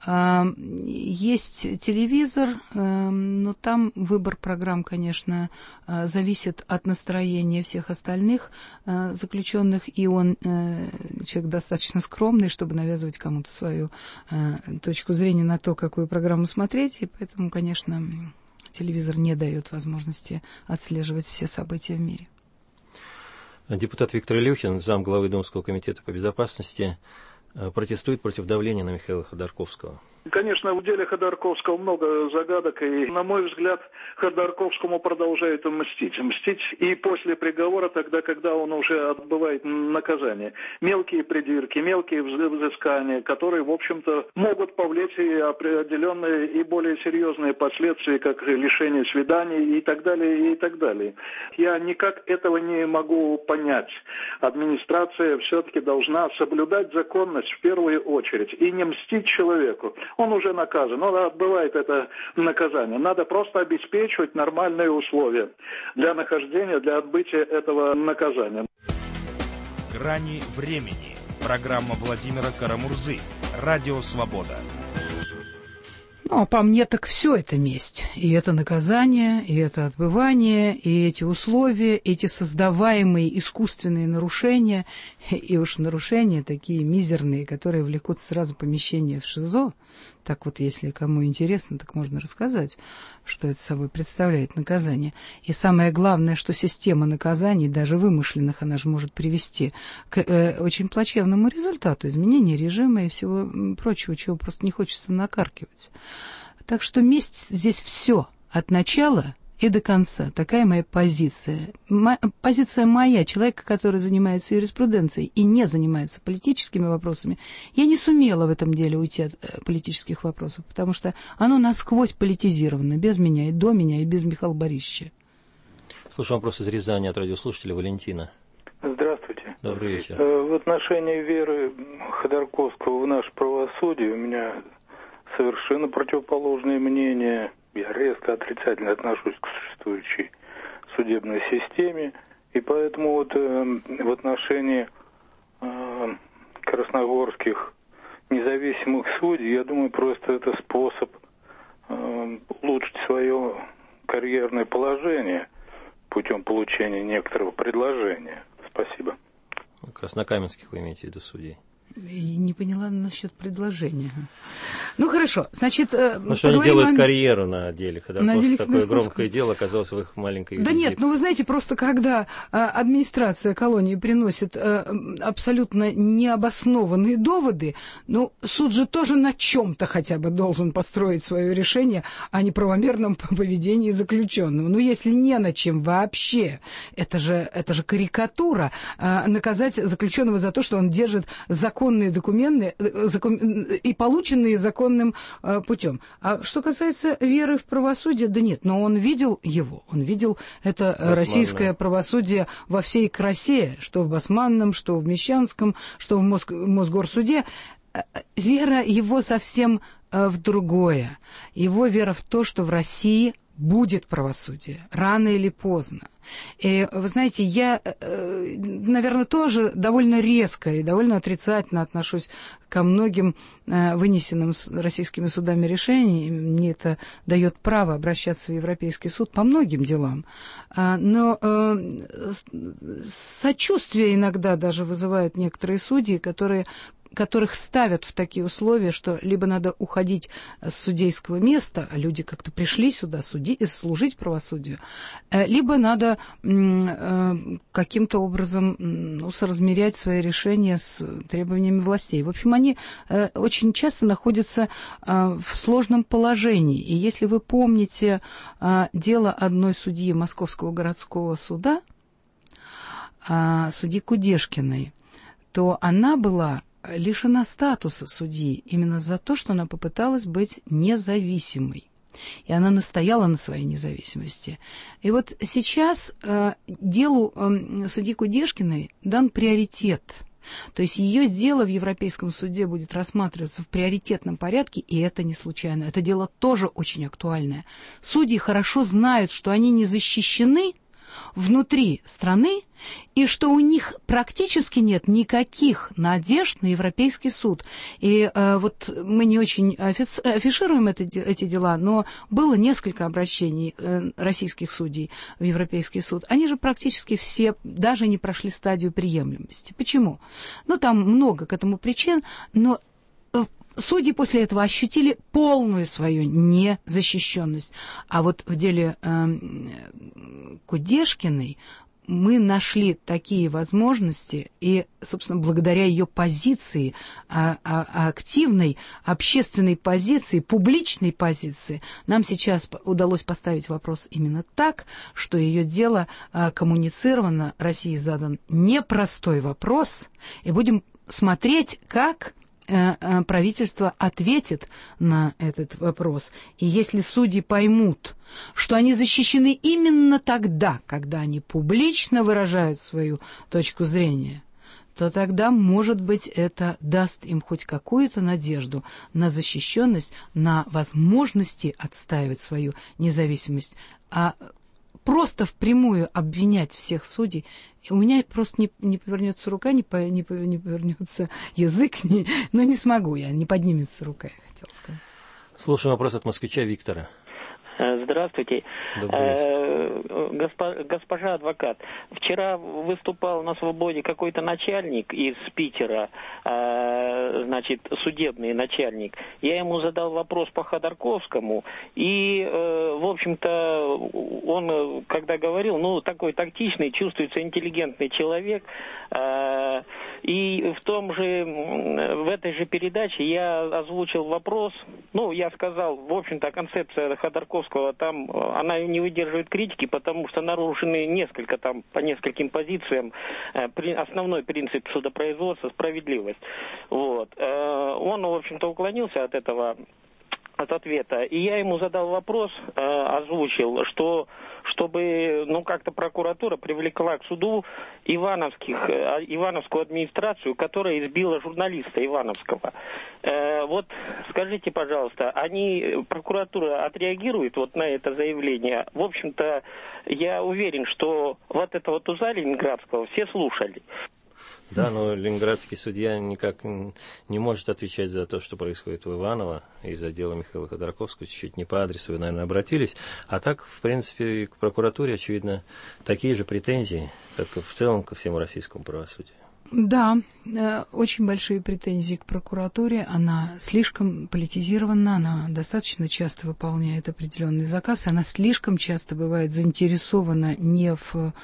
Есть телевизор, но там выбор программ, конечно, зависит от настроения всех остальных заключенных, и он человек достаточно скромный, чтобы навязывать кому-то свою точку зрения на то, какую программу смотреть, и поэтому, конечно, телевизор не дает возможности отслеживать все события в мире. Депутат Виктор Илюхин, замглавы Думского комитета по безопасности, протестует против давления на Михаила Ходорковского. Конечно, в деле Ходорковского много загадок, и, на мой взгляд, Ходорковскому продолжают мстить. Мстить и после приговора, тогда, когда он уже отбывает наказание. Мелкие придирки, мелкие взыскания, которые, в общем-то, могут повлечь и определенные и более серьезные последствия, как лишение свиданий и так далее, и так далее. Я никак этого не могу понять. Администрация все-таки должна соблюдать законность в первую очередь и не мстить человеку. Он уже наказан, он отбывает это наказание. Надо просто обеспечивать нормальные условия для нахождения, для отбытия этого наказания. «Грани времени». Программа Владимира Карамурзы. Радио «Свобода». Ну, а по мне так все это месть. И это наказание, и это отбывание, и эти условия, эти создаваемые искусственные нарушения, и уж нарушения такие мизерные, которые влекут сразу помещение в ШИЗО. Так вот, если кому интересно, так можно рассказать, что это собой представляет наказание. И самое главное, что система наказаний, даже вымышленных, она же может привести к э, очень плачевному результату, изменения режима и всего прочего, чего просто не хочется накаркивать. Так что месть здесь все от начала и до конца. Такая моя позиция. Мо- позиция моя, человека, который занимается юриспруденцией и не занимается политическими вопросами. Я не сумела в этом деле уйти от э, политических вопросов, потому что оно насквозь политизировано, без меня, и до меня, и без Михаила Борисовича. Слушаю вопрос из Рязани от радиослушателя Валентина. Здравствуйте. Добрый вечер. В отношении веры Ходорковского в наше правосудие у меня совершенно противоположное мнение. Я резко отрицательно отношусь к существующей судебной системе, и поэтому вот э, в отношении э, красногорских независимых судей, я думаю, просто это способ э, улучшить свое карьерное положение путем получения некоторого предложения. Спасибо. Краснокаменских вы имеете в виду судей? И не поняла насчет предложения. Ну, хорошо. Значит, ну, что они делают о... карьеру на деле Ходорковского. Деле... Такое громкое дело оказалось в их маленькой юрисдикции. Да нет, ну вы знаете, просто когда а, администрация колонии приносит а, абсолютно необоснованные доводы, ну, суд же тоже на чем-то хотя бы должен построить свое решение о неправомерном поведении заключенного. Ну, если не на чем вообще, это же, это же карикатура. А, наказать заключенного за то, что он держит закон законные документы закон, и полученные законным э, путем. А что касается веры в правосудие, да нет, но он видел его, он видел это Басманное. Российское правосудие во всей красе, что в Басманном, что в Мещанском, что в Моск... Мосгорсуде. Вера его совсем э, в другое. Его вера в то, что в России будет правосудие, рано или поздно. И, вы знаете, я, наверное, тоже довольно резко и довольно отрицательно отношусь ко многим вынесенным российскими судами решениям. Мне это дает право обращаться в Европейский суд по многим делам. Но сочувствие иногда даже вызывают некоторые судьи, которые... которых ставят в такие условия, что либо надо уходить с судейского места, а люди как-то пришли сюда суди, служить правосудию, либо надо каким-то образом ну, соразмерять свои решения с требованиями властей. В общем, они очень часто находятся в сложном положении. И если вы помните дело одной судьи Московского городского суда, судьи Кудешкиной, то она была лишена статуса судьи именно за то, что она попыталась быть независимой. И она настояла на своей независимости. И вот сейчас э, делу э, судьи Кудешкиной дан приоритет. То есть ее дело в Европейском суде будет рассматриваться в приоритетном порядке, и это не случайно. Это дело тоже очень актуальное. Судьи хорошо знают, что они не защищены внутри страны, и что у них практически нет никаких надежд на Европейский суд. И э, вот мы не очень офици- афишируем это, эти дела, но было несколько обращений э, российских судей в Европейский суд. Они же практически все даже не прошли стадию приемлемости. Почему? Ну, там много к этому причин, но судьи после этого ощутили полную свою незащищенность. А вот в деле э, Кудешкиной мы нашли такие возможности, и, собственно, благодаря ее позиции, а, а, активной общественной позиции, публичной позиции, нам сейчас удалось поставить вопрос именно так, что ее дело а, коммуницировано, России задан непростой вопрос, и будем смотреть, как правительство ответит на этот вопрос. И если судьи поймут, что они защищены именно тогда, когда они публично выражают свою точку зрения, то тогда, может быть, это даст им хоть какую-то надежду на защищенность, на возможности отстаивать свою независимость. А просто впрямую обвинять всех судей, у меня просто не, не повернется рука, не, по, не, не повернется язык, не, но не смогу я, не поднимется рука, я хотела сказать. Слушаем вопрос от москвича Виктора. Здравствуйте. Госпо, госпожа адвокат, вчера выступал на «Свободе» какой-то начальник из Питера, значит, судебный начальник. Я ему задал вопрос по Ходорковскому, и, в общем-то, он, когда говорил, ну, такой тактичный, чувствуется интеллигентный человек, и в том же, в этой же передаче я озвучил вопрос, ну, я сказал, в общем-то, концепция Ходорковского, там она не выдерживает критики, потому что нарушены несколько там, по нескольким позициям, основной принцип судопроизводства, справедливость. Вот. Он, в общем-то, уклонился от этого, от ответа. И я ему задал вопрос, озвучил, что чтобы, ну, как-то прокуратура привлекла к суду ивановских, ивановскую администрацию, которая избила журналиста Ивановского. Э, вот скажите, пожалуйста, они, прокуратура отреагирует вот на это заявление? В общем-то, я уверен, что вот этого туза ленинградского все слушали. Да, но ленинградский судья никак не может отвечать за то, что происходит в Иваново, из-за дела Михаила Ходорковского, чуть-чуть не по адресу вы, наверное, обратились. А так, в принципе, к прокуратуре, очевидно, такие же претензии, как и в целом ко всему российскому правосудию. Да, очень большие претензии к прокуратуре. Она слишком политизирована, она достаточно часто выполняет определенный заказ, она слишком часто бывает заинтересована не в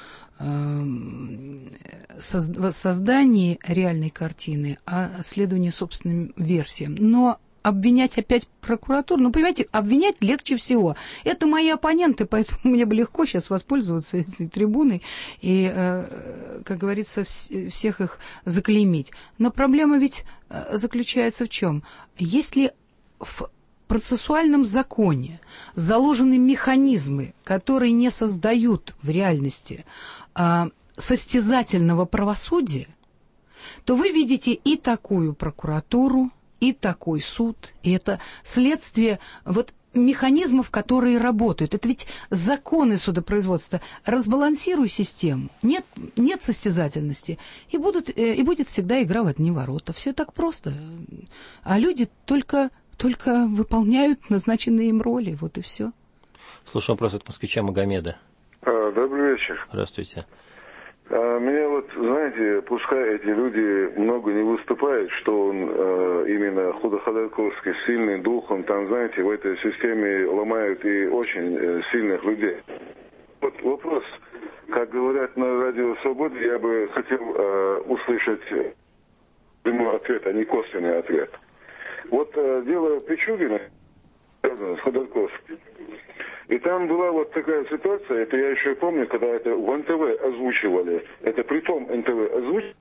создании реальной картины, а следовании собственным версиям. Но обвинять опять прокуратуру, ну, понимаете, обвинять легче всего. Это мои оппоненты, поэтому мне бы легко сейчас воспользоваться этой трибуной и, как говорится, всех их заклеймить. Но проблема ведь заключается в чем? Если в процессуальном законе заложены механизмы, которые не создают в реальности а, состязательного правосудия, то вы видите и такую прокуратуру, и такой суд, и это следствие вот механизмов, которые работают. Это ведь законы судопроизводства. Разбалансируй систему, нет, нет состязательности, и, будут, и будет всегда игра в одни ворота. Все так просто. А люди только... только выполняют назначенные им роли, вот и все. Слушаю вопрос от москвича Магомеда. А, добрый вечер. Здравствуйте. А, меня вот, знаете, пускай эти люди много не выступают, что он а, именно Ходорковский сильный духом, там, знаете, в этой системе ломают и очень э, сильных людей. Вот вопрос, как говорят на радио «Свобода», я бы хотел э, услышать прямой ответ, а не косвенный ответ. Вот э, дело Пичугина с Ходорковским. И там была вот такая ситуация, это я еще помню, когда это в эн тэ вэ озвучивали, это при том эн тэ вэ озвучивали,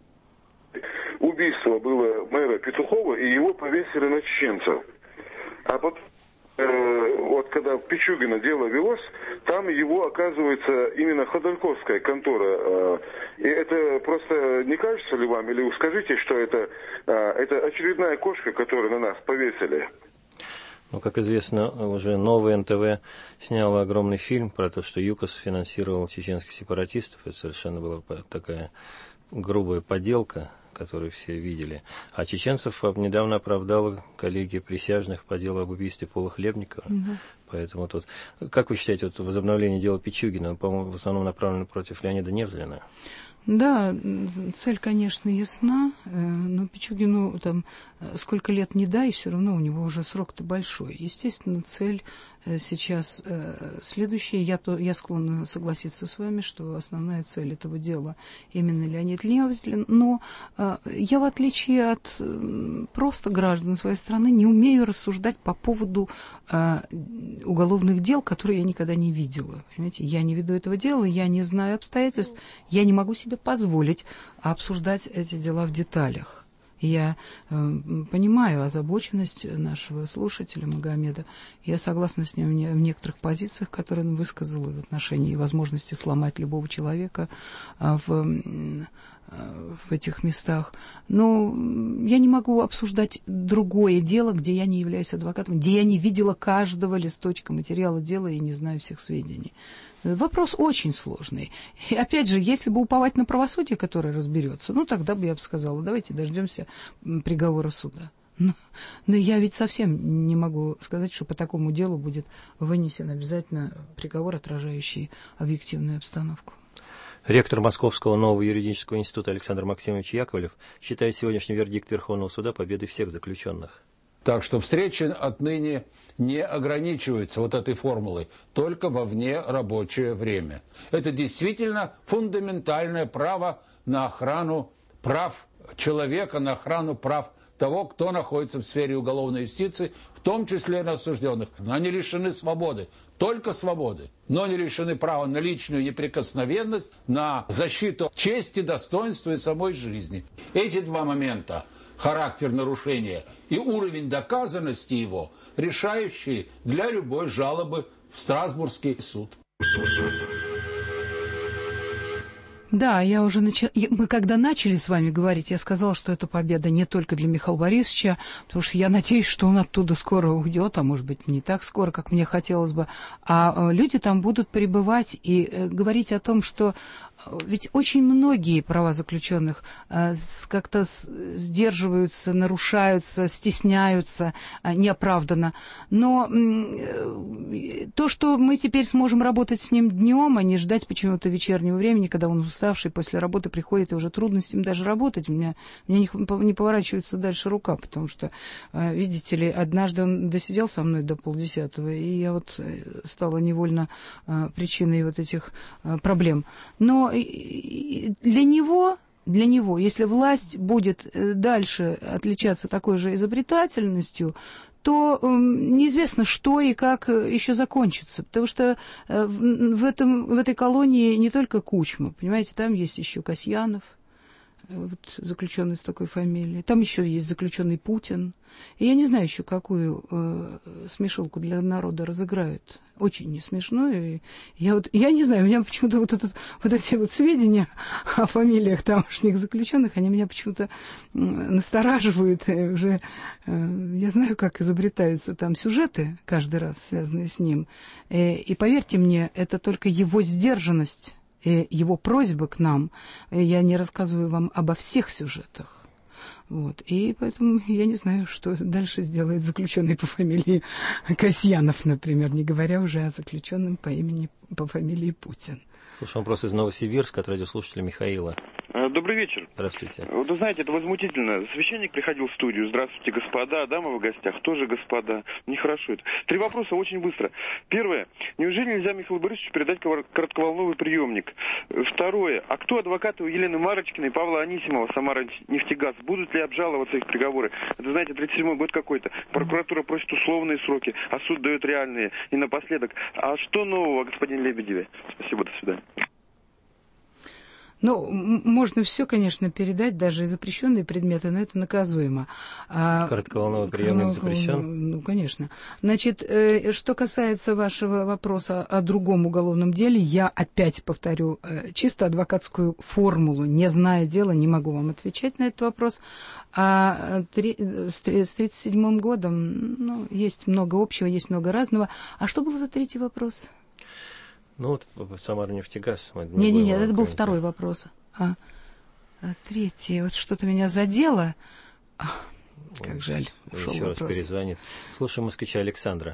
убийство было мэра Петухова, и его повесили на чеченцев. А потом э, вот когда в Пичугино дело велось, там его, оказывается, именно Ходорковская контора. Э, и это просто не кажется ли вам, или вы скажите, что это, э, это очередная кошка, которую на нас повесили? Ну, как известно, уже новый эн тэ вэ снял огромный фильм про то, что ЮКОС финансировал чеченских сепаратистов. Это совершенно была такая грубая подделка, которую все видели. А чеченцев недавно оправдала коллегия присяжных по делу об убийстве Пола Хлебникова. Угу. Поэтому тут... Как вы считаете, вот возобновление дела Пичугина, по-моему, в основном направлено против Леонида Невзлина? Да, цель, конечно, ясна, но Пичугину там сколько лет не дай, все равно у него уже срок-то большой. Естественно, цель сейчас следующая. Я, то, я склонна согласиться с вами, что основная цель этого дела именно Леонид Невзлин. Но я, в отличие от просто граждан своей страны, не умею рассуждать по поводу уголовных дел, которые я никогда не видела. Понимаете? Я не веду этого дела, я не знаю обстоятельств, я не могу себе позволить обсуждать эти дела в деталях. Я э, понимаю озабоченность нашего слушателя Магомеда. Я согласна с ним в, не, в некоторых позициях, которые он высказал в отношении возможности сломать любого человека э, в, э, в этих местах. Но я не могу обсуждать другое дело, где я не являюсь адвокатом, где я не видела каждого листочка материала дела и не знаю всех сведений. Вопрос очень сложный. И опять же, если бы уповать на правосудие, которое разберется, ну тогда бы я бы сказала, давайте дождемся приговора суда. Но, но я ведь совсем не могу сказать, что по такому делу будет вынесен обязательно приговор, отражающий объективную обстановку. Ректор Московского нового юридического института Александр Максимович Яковлев считает сегодняшний вердикт Верховного суда победой всех заключенных. Так что встречи отныне не ограничиваются вот этой формулой, только во внерабочее время. Это действительно фундаментальное право на охрану прав человека, на охрану прав того, кто находится в сфере уголовной юстиции, в том числе на осужденных. Они лишены свободы, только свободы, но не лишены права на личную неприкосновенность, на защиту чести, достоинства и самой жизни. Эти два момента, характер нарушения и уровень доказанности его, решающие для любой жалобы в Страсбургский суд. Да, я уже начала... Мы когда начали с вами говорить, я сказала, что это победа не только для Михаила Борисовича, потому что я надеюсь, что он оттуда скоро уйдет, а может быть не так скоро, как мне хотелось бы. А люди там будут пребывать и говорить о том, что ведь очень многие права заключенных как-то сдерживаются, нарушаются, стесняются неоправданно. Но то, что мы теперь сможем работать с ним днем, а не ждать почему-то вечернего времени, когда он уставший после работы приходит, и уже трудно с ним даже работать. У меня, у меня не, не поворачивается дальше рука, потому что, видите ли, однажды он досидел со мной до полдесятого, и я вот стала невольно причиной вот этих проблем. Но для него, для него, если власть будет дальше отличаться такой же изобретательностью, то неизвестно, что и как еще закончится. Потому что в, этом, в этой колонии не только Кучма, понимаете, там есть еще Касьянов, вот, заключенный с такой фамилией. Там еще есть заключенный Путин. И я не знаю еще, какую э, смешилку для народа разыграют. Очень не смешную. Я, вот, я не знаю, у меня почему-то вот, этот, вот эти вот сведения о фамилиях тамошних заключенных, они меня почему-то настораживают. И уже э, я знаю, как изобретаются там сюжеты каждый раз, связанные с ним. И, и поверьте мне, это только его сдержанность и его просьбы к нам. Я не рассказываю вам обо всех сюжетах. Вот. И поэтому я не знаю, что дальше сделает заключенный по фамилии Касьянов, например, не говоря уже о заключенном по имени, по фамилии Путин. Слушай, вопрос из Новосибирска от радиослушателя Михаила. Добрый вечер. Здравствуйте. Вы знаете, это возмутительно. Священник приходил в студию. Здравствуйте, господа. Дама в гостях. Тоже господа. Нехорошо это. Три вопроса очень быстро. Первое. Неужели нельзя Михаилу Борисовичу передать коротковолновый приемник? Второе. А кто адвокаты у Елены Марочкиной и Павла Анисимова, Самара нефтегаз? Будут ли обжаловаться их приговоры? Это, знаете, тридцать седьмой год какой-то. Прокуратура просит условные сроки, а суд дает реальные. И напоследок. А что нового о господине Лебедеве? Спасибо, до свидания. Ну, можно все, конечно, передать, даже и запрещенные предметы, но это наказуемо. А... Коротковолновый приемник запрещен? Ну, конечно. Значит, э, что касается вашего вопроса о другом уголовном деле, я опять повторю, э, чисто адвокатскую формулу, не зная дела, не могу вам отвечать на этот вопрос. А три, с тридцать седьмым годом, ну, есть много общего, есть много разного. А что было за третий вопрос? Ну, вот Самара-Нефтегаз. Не-не-не, это был второй вопрос. А, а третий, вот что-то меня задело. А, как жаль, ушел Еще вопрос. раз перезвонит. Слушаем москвича Александра.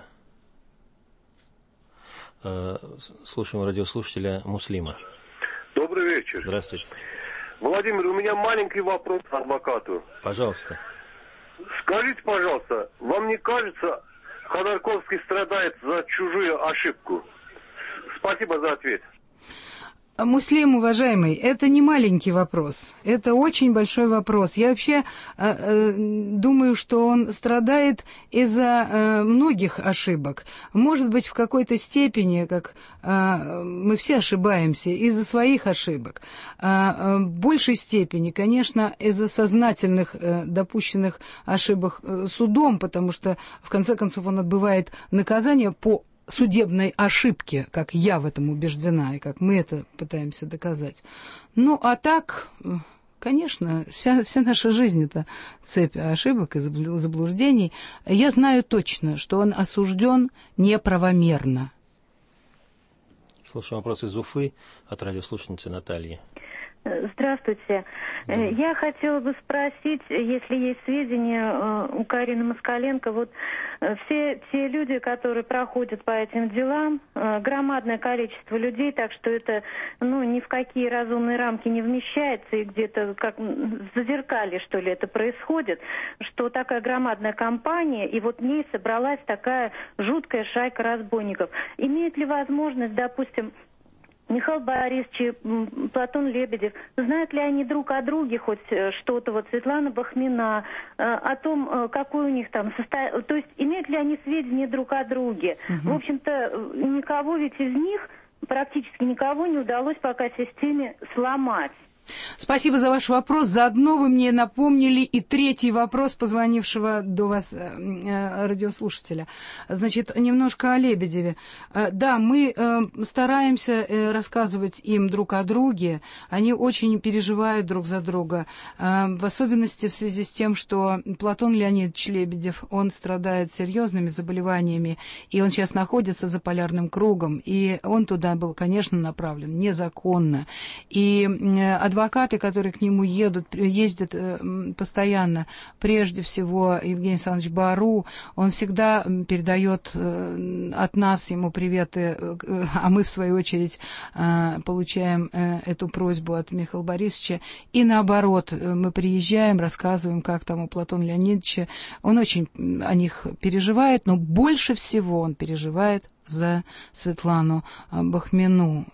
Слушаем радиослушателя Муслима. Добрый вечер. Здравствуйте. Владимир, у меня маленький вопрос к адвокату. Пожалуйста. Скажите, пожалуйста, вам не кажется, Ходорковский страдает за чужую ошибку? Спасибо за ответ. Муслим, уважаемый, это не маленький вопрос, это очень большой вопрос. Я вообще э, э, думаю, что он страдает из-за э, многих ошибок. Может быть, в какой-то степени, как э, мы все ошибаемся, из-за своих ошибок. А в большей степени, конечно, из-за сознательных э, допущенных ошибок э, судом, потому что, в конце концов, он отбывает наказание по судебной ошибки, как я в этом убеждена, и как мы это пытаемся доказать. Ну, а так, конечно, вся, вся наша жизнь — это цепь ошибок и заблуждений. Я знаю точно, что он осужден неправомерно. Слушаем вопрос из Уфы от радиослушательницы Натальи. Здравствуйте. Да. Я хотела бы спросить, если есть сведения у Карины Москаленко, вот все те люди, которые проходят по этим делам, громадное количество людей, так что это ну, ни в какие разумные рамки не вмещается, и где-то как в зазеркалье, что ли, это происходит, что такая громадная компания, и вот в ней собралась такая жуткая шайка разбойников. Имеет ли возможность, допустим, Михаил Борисович, Платон Лебедев, знают ли они друг о друге хоть что-то, вот Светлана Бахмина, о том, какой у них там состояние, то есть имеют ли они сведения друг о друге? Угу. В общем-то, никого ведь из них, практически никого не удалось пока системе сломать. Спасибо за ваш вопрос. Заодно вы мне напомнили и третий вопрос позвонившего до вас э, радиослушателя. Значит, немножко о Лебедеве. Э, да, мы э, стараемся э, рассказывать им друг о друге. Они очень переживают друг за друга. Э, в особенности в связи с тем, что Платон Леонидович Лебедев, он страдает серьезными заболеваниями, и он сейчас находится за полярным кругом. И он туда был, конечно, направлен незаконно. И э, адвокаты, которые к нему едут, ездят постоянно, прежде всего Евгений Александрович Бару, он всегда передает от нас ему приветы, а мы, в свою очередь, получаем эту просьбу от Михаила Борисовича. И наоборот, мы приезжаем, рассказываем, как там у Платона Леонидовича. Он очень о них переживает, но больше всего он переживает за Светлану Бахмину.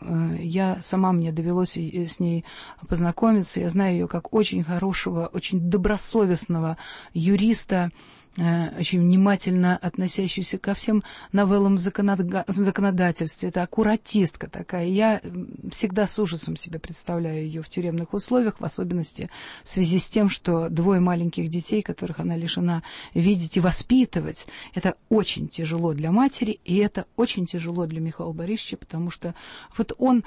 Я сама, мне довелось с ней познакомиться. Я знаю ее как очень хорошего, очень добросовестного юриста, очень внимательно относящуюся ко всем новеллам в законодательстве. Это аккуратистка такая. Я всегда с ужасом себе представляю ее в тюремных условиях, в особенности в связи с тем, что двое маленьких детей, которых она лишена видеть и воспитывать, это очень тяжело для матери, и это очень тяжело для Михаила Борисовича, потому что вот он...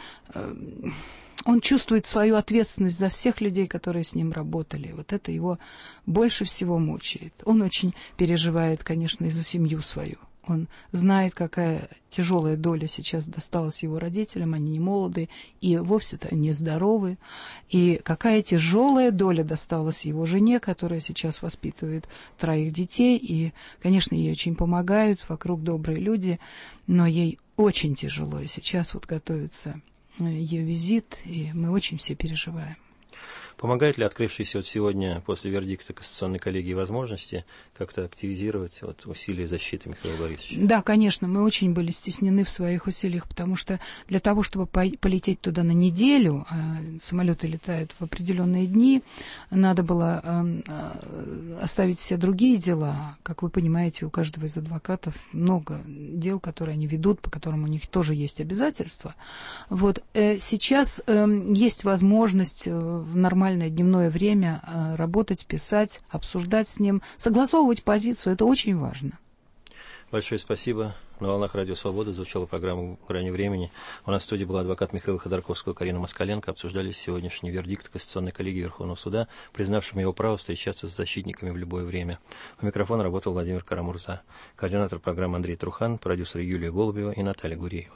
Он чувствует свою ответственность за всех людей, которые с ним работали. Вот это его больше всего мучает. Он очень переживает, конечно, и за семью свою. Он знает, какая тяжелая доля сейчас досталась его родителям. Они не молодые и вовсе-то не здоровы. И какая тяжелая доля досталась его жене, которая сейчас воспитывает троих детей. И, конечно, ей очень помогают, вокруг добрые люди. Но ей очень тяжело. И сейчас вот готовится ее визит, и мы очень все переживаем. Помогает ли открывшийся вот сегодня после вердикта Конституционной коллегии возможности как-то активизировать вот усилия защиты Михаила Борисовича? Да, конечно, мы очень были стеснены в своих усилиях, потому что для того, чтобы полететь туда на неделю, а самолеты летают в определенные дни, надо было э, оставить все другие дела. Как вы понимаете, у каждого из адвокатов много дел, которые они ведут, по которым у них тоже есть обязательства. Вот э, сейчас э, есть возможность в нормальное дневное время э, работать, писать, обсуждать с ним, согласовывать позицию. Это очень важно. Большое спасибо. На волнах Радио Свобода звучала программа «Грани времени». У нас в студии была адвокат Михаила Ходорковского, Карина Москаленко. Обсуждали сегодняшний вердикт Конституционной коллегии Верховного суда, признавшим его право встречаться с защитниками в любое время. У микрофона работал Владимир Карамурза. Координатор программы Андрей Трухан, продюсер Юлия Голубева и Наталья Гуреева.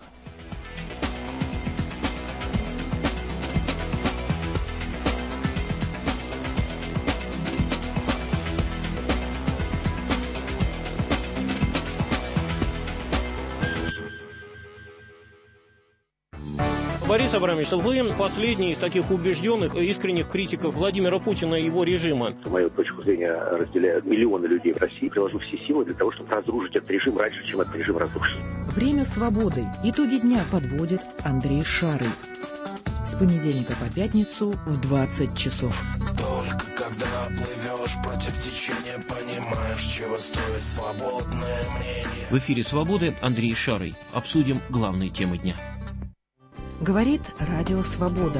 Борис Абрамович, вы последний из таких убежденных, искренних критиков Владимира Путина и его режима. Мою точку зрения разделяют миллионы людей в России. Приложу все силы для того, чтобы разрушить этот режим раньше, чем этот режим разрушен. Время свободы. Итоги дня подводит Андрей Шарый. С понедельника по пятницу в двадцать часов. Только когда плывешь против течения, понимаешь, чего стоит свободное мнение. В эфире «Свободы» Андрей Шарый. Обсудим главные темы дня. Говорит Радио Свобода.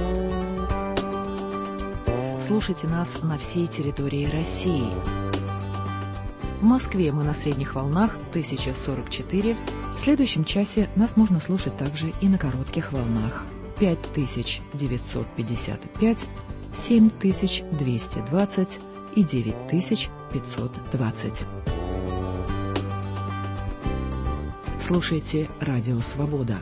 Слушайте нас на всей территории России. В Москве мы на средних волнах тысяча сорок четыре. В следующем часе нас можно слушать также и на коротких волнах. пять тысяч девятьсот пятьдесят пять, семь тысяч двести двадцать и девять тысяч пятьсот двадцать. Слушайте Радио Свобода.